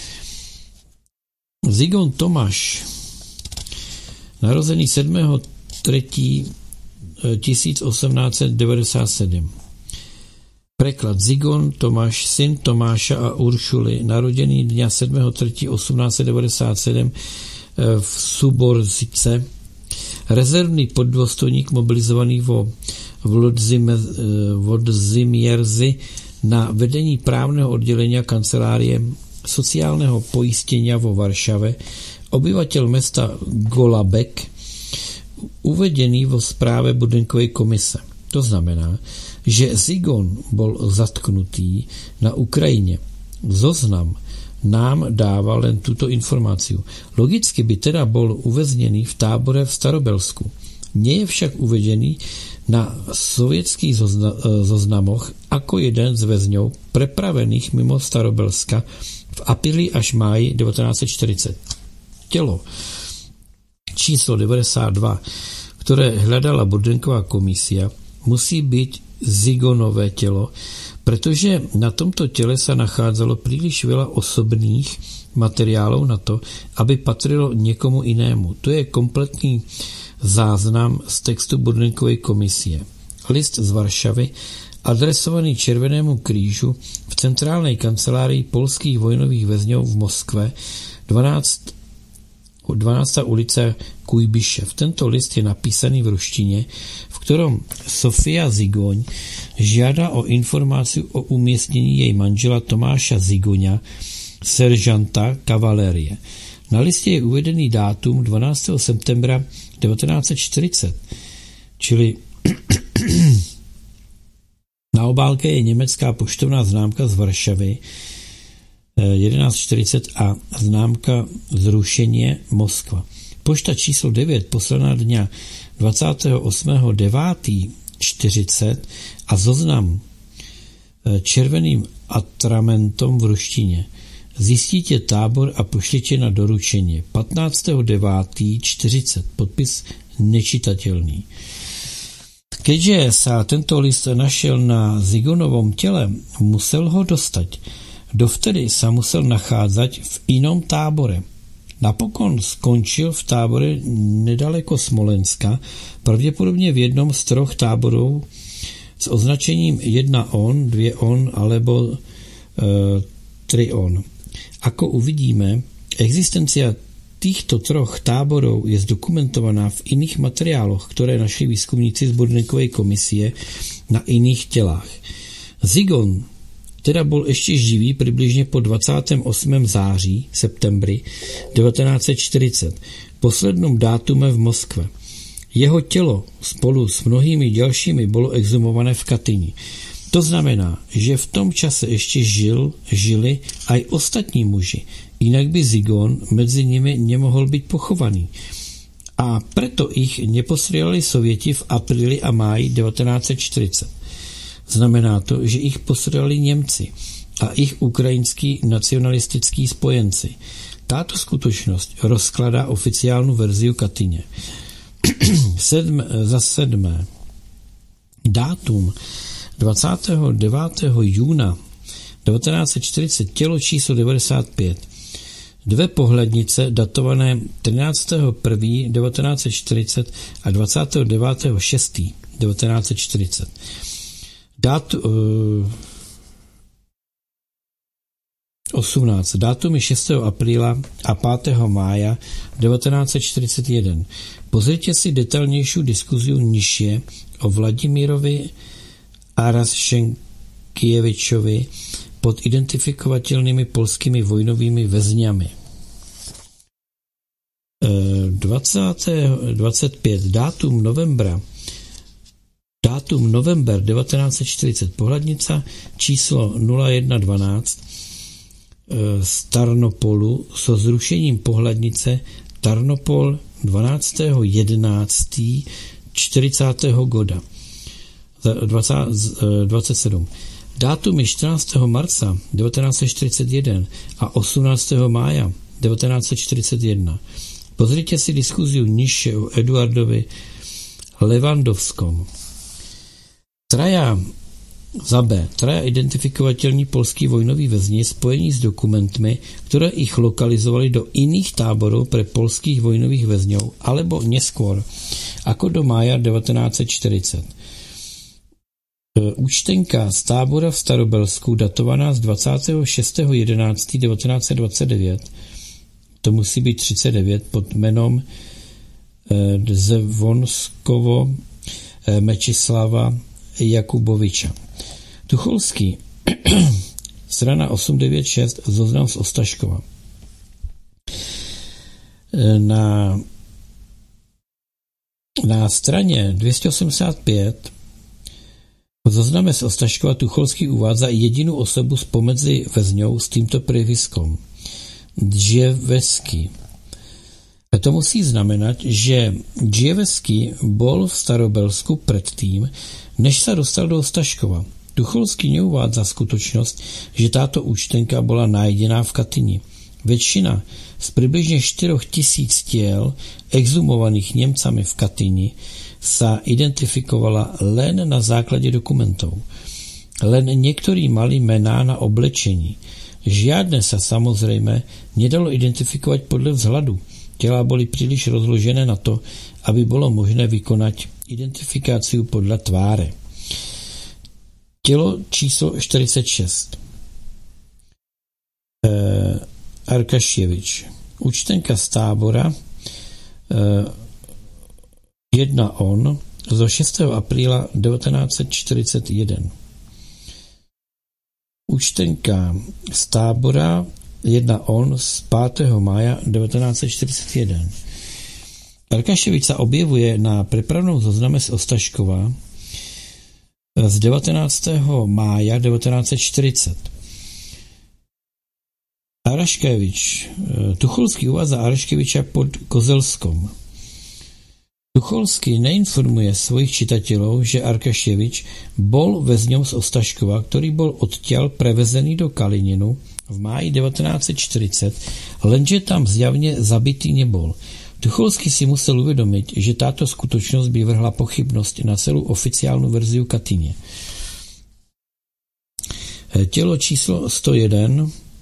Zigon Tomáš, narozený 7.3.1897. Preklad: Zigon Tomáš, syn Tomáša a Uršuly, narodený dňa 7.3.1897 v Suborzice, rezervný poddôstojník mobilizovaný v Vodzimierzi na vedení právneho oddelenia kancelárie sociálneho poistenia vo Varšave, obyvateľ mesta Golabek, uvedený vo správe Burdenkovej komise. To znamená, že Zigon bol zatknutý na Ukrajine. Zoznam nám dáva len túto informáciu. Logicky by teda bol uväznený v tábore v Starobelsku. Nie je však uvedený na sovětských zoznamoch ako jeden z väzňov prepravených mimo Starobelska v apríli až máji 1940. Tělo číslo 92, ktoré hľadala Burdenková komisia, musí byť Zigonové tělo, pretože na tomto těle sa nachádzalo príliš veľa osobných materiálov na to, aby patrilo někomu inému. To je kompletní záznam z textu Burdenkovej komisie. List z Varšavy, adresovaný Červenému krížu v centrálnej kancelárii polských vojnových väzňov v Moskve, 12. ulice Kujbišev. Tento list je napísaný v ruštině, v ktorom Sofia Zigoň žiada o informáciu o umiestnení jej manžela Tomáša Zigoňa, seržanta kavalérie. Na listě je uvedený dátum 12. septembra 1940, čili na obálce je německá poštovná známka z Varšavy 1140 a známka zrušenie Moskva. Pošta číslo 9 poslaná dňa 28.9.40 a zoznam červeným atramentom v ruštině. Zjistíte tábor a pošlite na doručenie. 15.9.40. Podpis nečitatelný. Keďže sa tento list našel na Zigonovom tele, musel ho dostať. Dovtedy sa musel nachádzať v inom tábore. Napokon skončil v tábore nedaleko Smolenska, pravděpodobně v jednom z 3 táborů s označením 1 on, 2 on alebo 3 on. Ako uvidíme, existencia týchto 3 táborov je zdokumentovaná v iných materiáloch, ktoré našli výskumníci z Burdenkovej komisie na iných telách. Zigon teda bol ešte živý približne po 28. září, septembri 1940, poslednom dátume v Moskve. Jeho tělo spolu s mnohými ďalšími bolo exhumované v Katyni. To znamená, že v tom čase ešte žili aj ostatní muži, jinak by Zigon mezi nimi nemohl být pochovaný. A preto ich nepostrieľali Sovieti v apríli a máji 1940. Znamená to, že ich postrieľali Němci a ich ukrajinskí nacionalistickí spojenci. Táto skutočnosť rozkladá oficiálnu verziu Katyně. Za sedmé. Dátum 29. júna 1940 tělo číslo 95. Dvě pohlednice datované 13.1.1940 a 29.6.1940. 18. Dátumy 6. apríla a 5. mája 1941. Pozrite si detailnější diskuziu nižšie o Vladimirovi Arašenkievičovi pod identifikovatelnými polskými vojnovými väzňami. 25. Dátum november 1940. Pohľadnica číslo 0112 z Tarnopolu so zrušením pohľadnice Tarnopol 12.11.40. goda. 27. Dátumy 14. marca 1941 a 18. mája 1941. Pozrite si diskuziu nižšie o Eduardovi Levandovskom. Traja identifikovateľní polskí vojnoví väzni spojení s dokumentmi, ktoré ich lokalizovali do iných táborov pre polských vojnových väzňov, alebo neskôr, ako do mája 1940. Účtenka z tábora v Starobelsku, datovaná z 26.11.1929, to musí být 39, pod jménem Zvonskovo Mečislava Jakuboviča. Tucholský, strana 896, zoznam z Ostaškova. Na straně 285 v zozname z Ostaškova Tucholský uvádza jedinú osobu spomedzi väzňov s týmto prieviskom. Džijevský. A to musí znamenať, že Džijevský bol v Starobelsku predtým, než sa dostal do Ostaškova. Tucholský neuvádza skutočnosť, že táto účtenka bola nájdená v Katyni. Väčšina z približne 4000 tiel exhumovaných Němcami v Katyni sa identifikovala len na základe dokumentov. Len niektorí mali mená na oblečení. Žiadne sa samozrejme nedalo identifikovať podľa vzhľadu. Tela boli príliš rozložené na to, aby bolo možné vykonať identifikáciu podľa tváre. Tělo číslo 46. Arkaševič. Účtenka z tábora 1 on zo 6. apríla 1941. Účtenka z tábora 1 on z 5. mája 1941. Arkaševič sa objevuje na prepravnom zozname z Ostaškova z 19. mája 1940. Araškevič. Tucholský uvádza Araškeviča pod Kozelskom. Tucholský neinformuje svojich čitateľov, že Arkaševič bol väzňom z Ostaškova, ktorý bol odtiaľ prevezený do Kalininu v máji 1940, lenže tam zjavne zabitý nebol. Tucholský si musel uvedomiť, že táto skutočnosť by vrhla pochybnosť na celú oficiálnu verziu Katyně. Tělo číslo 101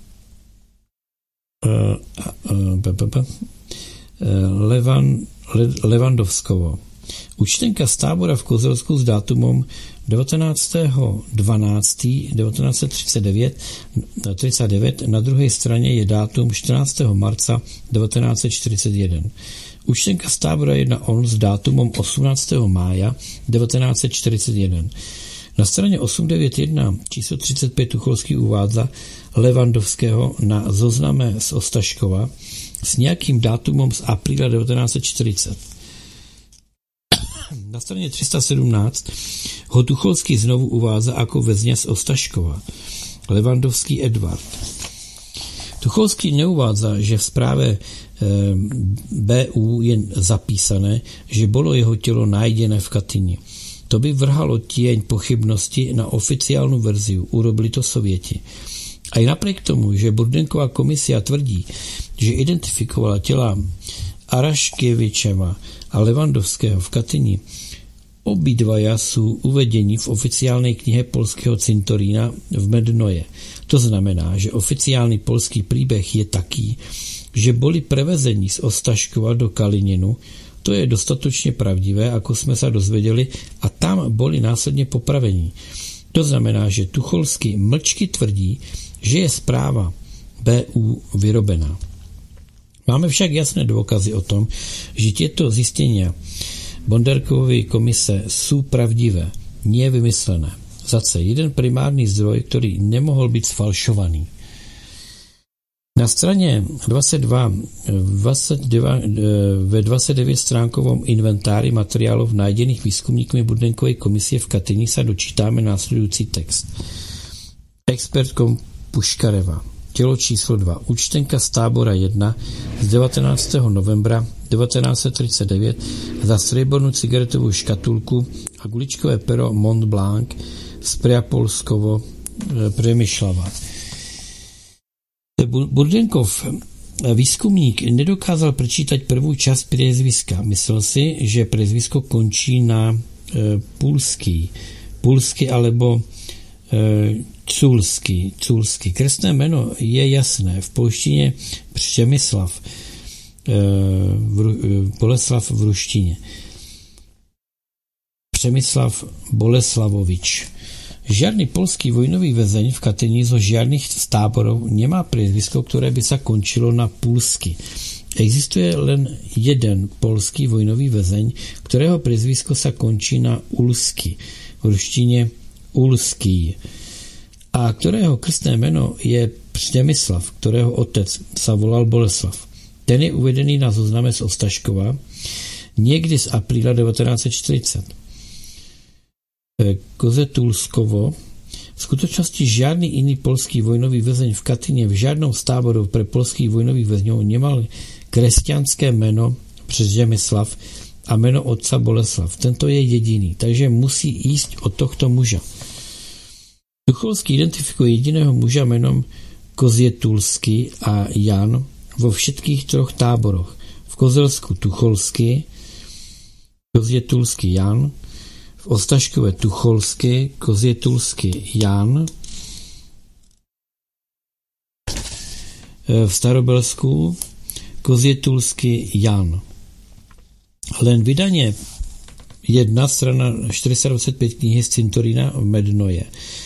Levandovskovo. Účtenka z tábora v Kozelsku s dátumom 19.12.1939 na druhé straně je dátum 14. marca 1941. Účtenka z tábora 1 on s dátumom 18. mája 1941. Na straně 891 číslo 35 Tucholský uvádza Levandovského na zozname z Ostaškova s nějakým dátumem z apríla 1940. Na straně 317 ho Tucholský znovu uvádza ako väzňa z Ostaškova. Levandovský Edvard. Tucholský neuvádza, že v správe BU je zapísané, že bolo jeho telo nájdené v Katyni. To by vrhalo tieň pochybnosti na oficiálnu verziu. Urobili to Sovieti. Aj napriek tomu, že Burdenková komisia tvrdí, že identifikovala tela Araškevičeva a Levandovského v Katyni, obidvaja sú uvedení v oficiálnej knihe polského cintorína v Mednoje. To znamená, že oficiálny polský príbeh je taký, že boli prevezení z Ostaškova do Kalininu. To je dostatočne pravdivé, ako sme sa dozvedeli, a tam boli následne popravení. To znamená, že Tucholský mlčky tvrdí, že je správa BU vyrobená. Máme však jasné dôkazy o tom, že tieto zistenia Bondarkovej komise sú pravdivé, nie vymyslené. Zase jeden primárny zdroj, ktorý nemohol byť sfalšovaný. Na strane 22 ve 29-stránkovom inventári materiálov nájdených výskumníkmi Burdenkovej komisie v Katyni sa dočítáme následující text. Expert Puškareva. Tělo číslo 2. Účtenka z tábora 1 z 19. novembra 1939 za striebornú cigaretovú škatulku a guličkové pero Mont Blanc z Priapolskovo Přemyslava. Burdenkov výzkumník nedokázal prečítať prvú časť priezviska. Myslel si, že priezvisko končí na Pulský alebo Culský. Kresné jméno je jasné. V polštině Přemyslav, Boleslav v ruštině. Přemyslav Boleslavovič. Žiadny polský vojnový väzeň v Katyni zo žiadnych táborov nemá priezvisko, ktoré by sa končilo na Pulsky. Existuje len jeden polský vojnový väzeň, ktorého priezvisko sa končí na Ulsky, v ruštine Ulský, a ktorého krstné meno je Přemyslav, ktorého otec sa volal Boleslav. Ten je uvedený na zozname z Ostaškova niekdy z apríla 1940. Kozetulskovo. V skutočnosti žiadny iný polský vojnový väzeň v Katyne v žiadnom z táborov pre polských vojnových väzňov nemal kresťanské meno Přemyslav a meno otca Boleslav. Tento je jediný, takže musí ísť od tohto muža. Tucholský identifikuje jediného muža menom Kozietulský a Jan vo všetkých troch táboroch. V Kozelsku Tucholský, Kozietulský Jan, v Ostaškove Tucholský, Kozietulský Jan, v Starobelsku Kozietulský Jan. Len vydanie 1, strana 425 knihy z cintorína v Mednoje.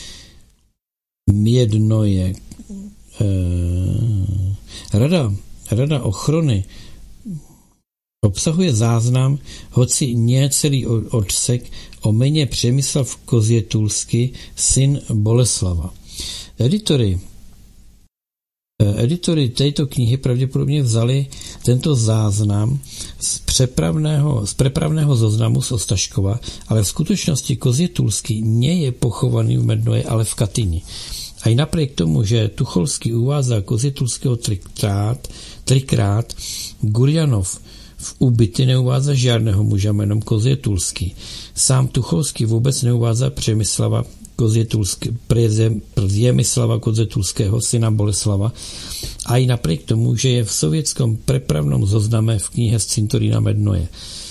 Rada ochrany obsahuje záznam, hoci nie celý odsek, o mene Přemyslav Kozietulský, syn Boleslava. Editory tejto knihy pravdepodobne vzali tento záznam z prepravného zoznamu z Ostaškova, ale v skutočnosti Kozietulský nie je pochovaný v Mednoje, ale v Katyni. Aj napriek tomu, že Tucholský uvádza Kozietulského trikrát, Gurjanov v úbyty neuvádza žiadneho muža menom Kozietulský. Sám Tucholský vôbec neuvádza Přemyslava Kozietulského, syna Boleslava, aj napriek tomu, že je v sovietskom prepravnom zozname v knihe z cintorína Mednoje.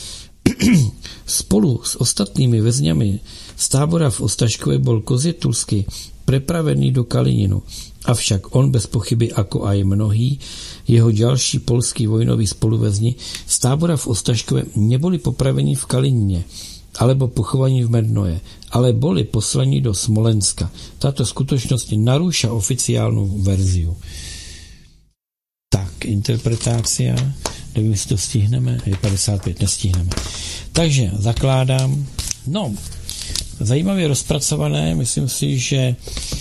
Spolu s ostatnými väzňami z tábora v Ostaškove bol Kozietulský prepravený do Kalininu, avšak on bez pochyby, ako aj mnohí jeho ďalší polskí vojnoví spoluväzni z tábora v Ostaškove neboli popravení v Kalinine alebo pochovaní v Mednoje, ale boli poslaní do Smolenska. Táto skutočnosť narúša oficiálnu verziu. Tak, interpretácia, nevím, jestli to stihneme, je 55, nestihneme. Takže zakládám, zajímavě rozpracované, myslím si, že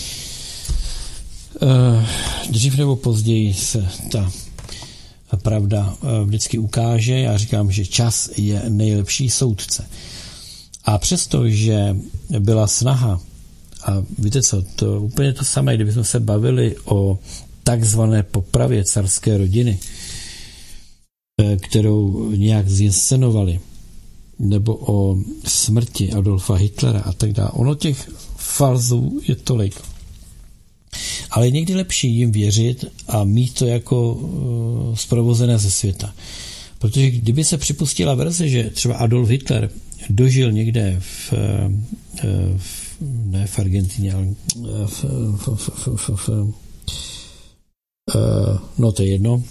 dřív nebo později se ta pravda vždycky ukáže. Já říkám, že čas je nejlepší soudce. A přesto, že byla snaha, a víte co, to úplně to samé, kdybychom se bavili o takzvané popravě carské rodiny, kterou nějak zinscenovali, nebo o smrti Adolfa Hitlera a tak dále. Ono těch falzů je tolik. Ale je někdy lepší jim věřit a mít to jako zprovozené ze světa. Protože kdyby se připustila verze, že třeba Adolf Hitler dožil někde ne v Argentině, ale no to je jedno.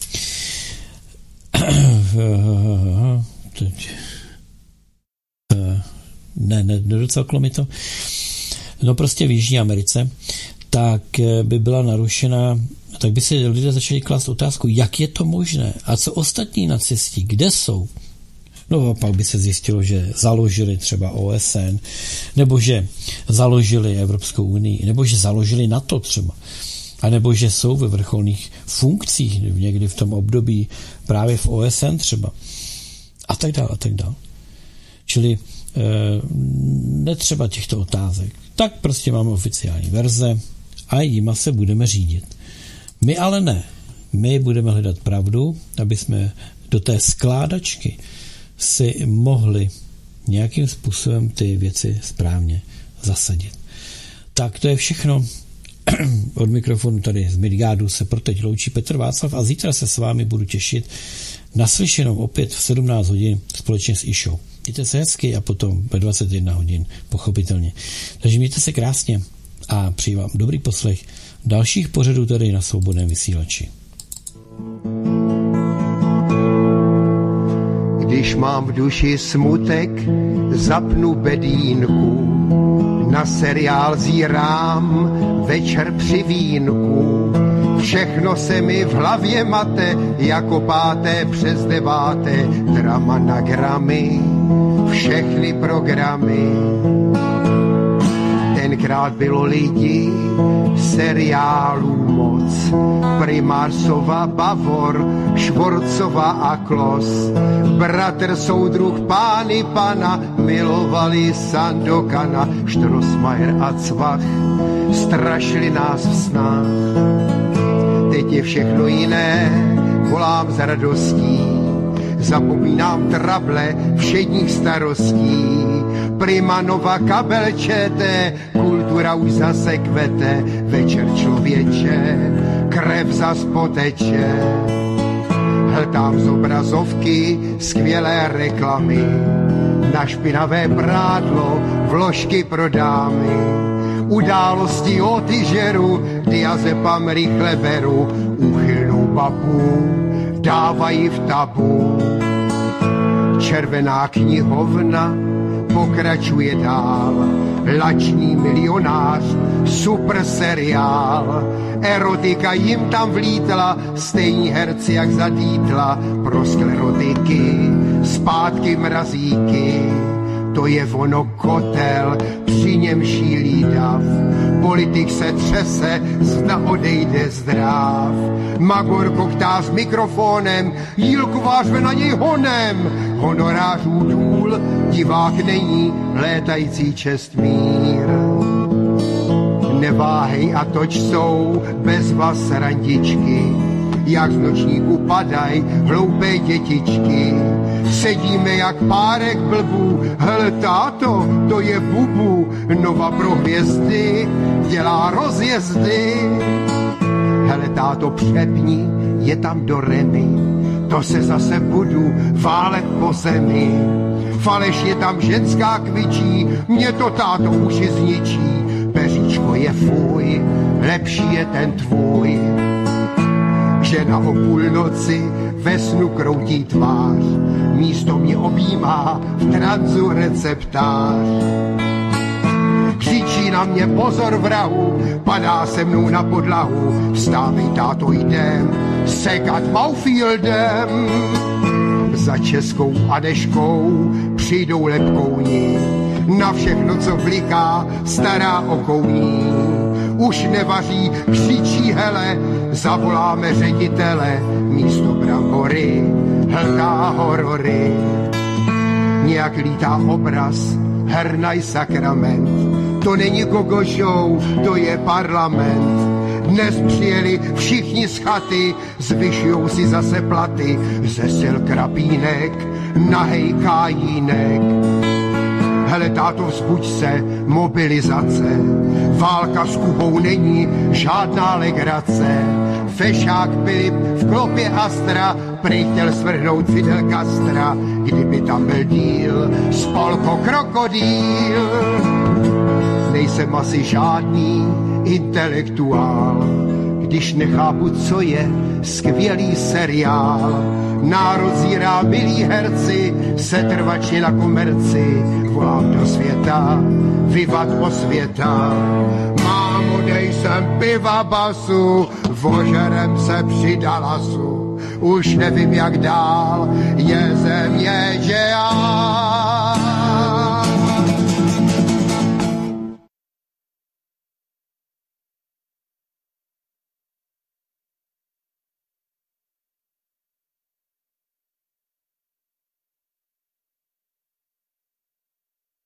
Nedocalklo mi to. No prostě v Jižní Americe, tak by byla narušena, tak by si lidé začali klást otázku, jak je to možné a co ostatní nacisti, kde jsou? No a pak by se zjistilo, že založili třeba OSN, nebo že založili Evropskou unii, nebo že založili NATO třeba, a nebo že jsou ve vrcholných funkcích někdy v tom období právě v OSN třeba. A tak dále, a tak dále. Čili netřeba těchto otázek. Tak prostě máme oficiální verze a jima se budeme řídit. My ale ne. My budeme hledat pravdu, aby jsme do té skládačky si mohli nějakým způsobem ty věci správně zasadit. Tak to je všechno. Od mikrofonu tady z Midgardu se pro teď loučí Petr Václav a zítra se s vámi budu těšit naslyšenou opět v 17 hodin společně s Išou. Mějte se hezky a potom ve 21 hodin pochopitelně. Takže mějte se krásně a přeji vám dobrý poslech dalších pořadů tady na Svobodném vysílači. Když mám v duši smutek, zapnu bedínku, na seriál zírám večer při vínku. Všechno se mi v hlavě mate, jako 5. přes 9. drama na gramy, všechny programy. Tenkrát bylo lidi, seriálů moc, Primářova, Bavor, Švorcova a Klos. Bratr, soudruh, pány pana, milovali Sandokana, Štrosmajer a Cvach, strašili nás v snách. Teď je všechno jiné, volám s radostí, zapomínám trable všedních starostí. Primanova, kabel ČT, kultura už zase kvete, večer člověče, krev zas poteče. Hltám z obrazovky skvělé reklamy, na špinavé prádlo vložky pro dámy. Události o tyžeru, diazepam rychle beru, úchylnou babu dávají v tabu. Červená knihovna pokračuje dál, lačný milionář, super seriál. Erotika jim tam vlítla, stejní herci jak zadítla, pro sklerotiky, zpátky mrazíky. To je ono kotel, při něm šílí dav. Politik se třese, zda odejde zdrav. Magor koktá s mikrofonem, Jílková řve na něj honem. Honorářů důl, divák není, létající čestmír. Neváhej a toč jsou bez vás randičky, jak z nočníku padaj hloupé dětičky. Sedíme jak párek blbů, hele táto, to je bubu, Nova pro hvězdy dělá rozjezdy. Hele táto, přepni, je tam do Remy, to se zase budu válet po zemi. Faleš je tam ženská kvičí, mě to táto uši zničí. Peříčko je fuj, lepší je ten tvůj. Žena o půlnoci ve snu kroutí tvář, místo mě objímá v tranzu receptář. Křičí na mě pozor vrahu, padá se mnou na podlahu. Vstávej táto, jdem sekat Maufieldem. Za Českou Adeškou přijdou lepkouni, na všechno, co bliká, stará okouní. Už nevaří, křičí hele, zavoláme ředitele, místo brambory hltá horory. Nějak lítá obraz, hernaj sakrament, to není Gogo show, to je parlament. Dnes přijeli všichni z chaty, zvyšujou si zase platy, ze sil krapínek, nahej kájínek. Hele táto, vzbuď se, mobilizace, válka s Kubou není žádná legrace. Fešák Filip v klopě Astra prý chtěl svrhnout Fidel Castra, kdyby tam byl díl, spolko krokodýl. Nejsem asi žádný intelektuál, když nechápu, co je skvělý seriál. Národ zírá, milí herci, setrvačně na komerci, volám do světa, vivat Osvěta. Mámo, dej sem piva basu, vožerem se při Dallasu. Už nevím jak dál, je země, že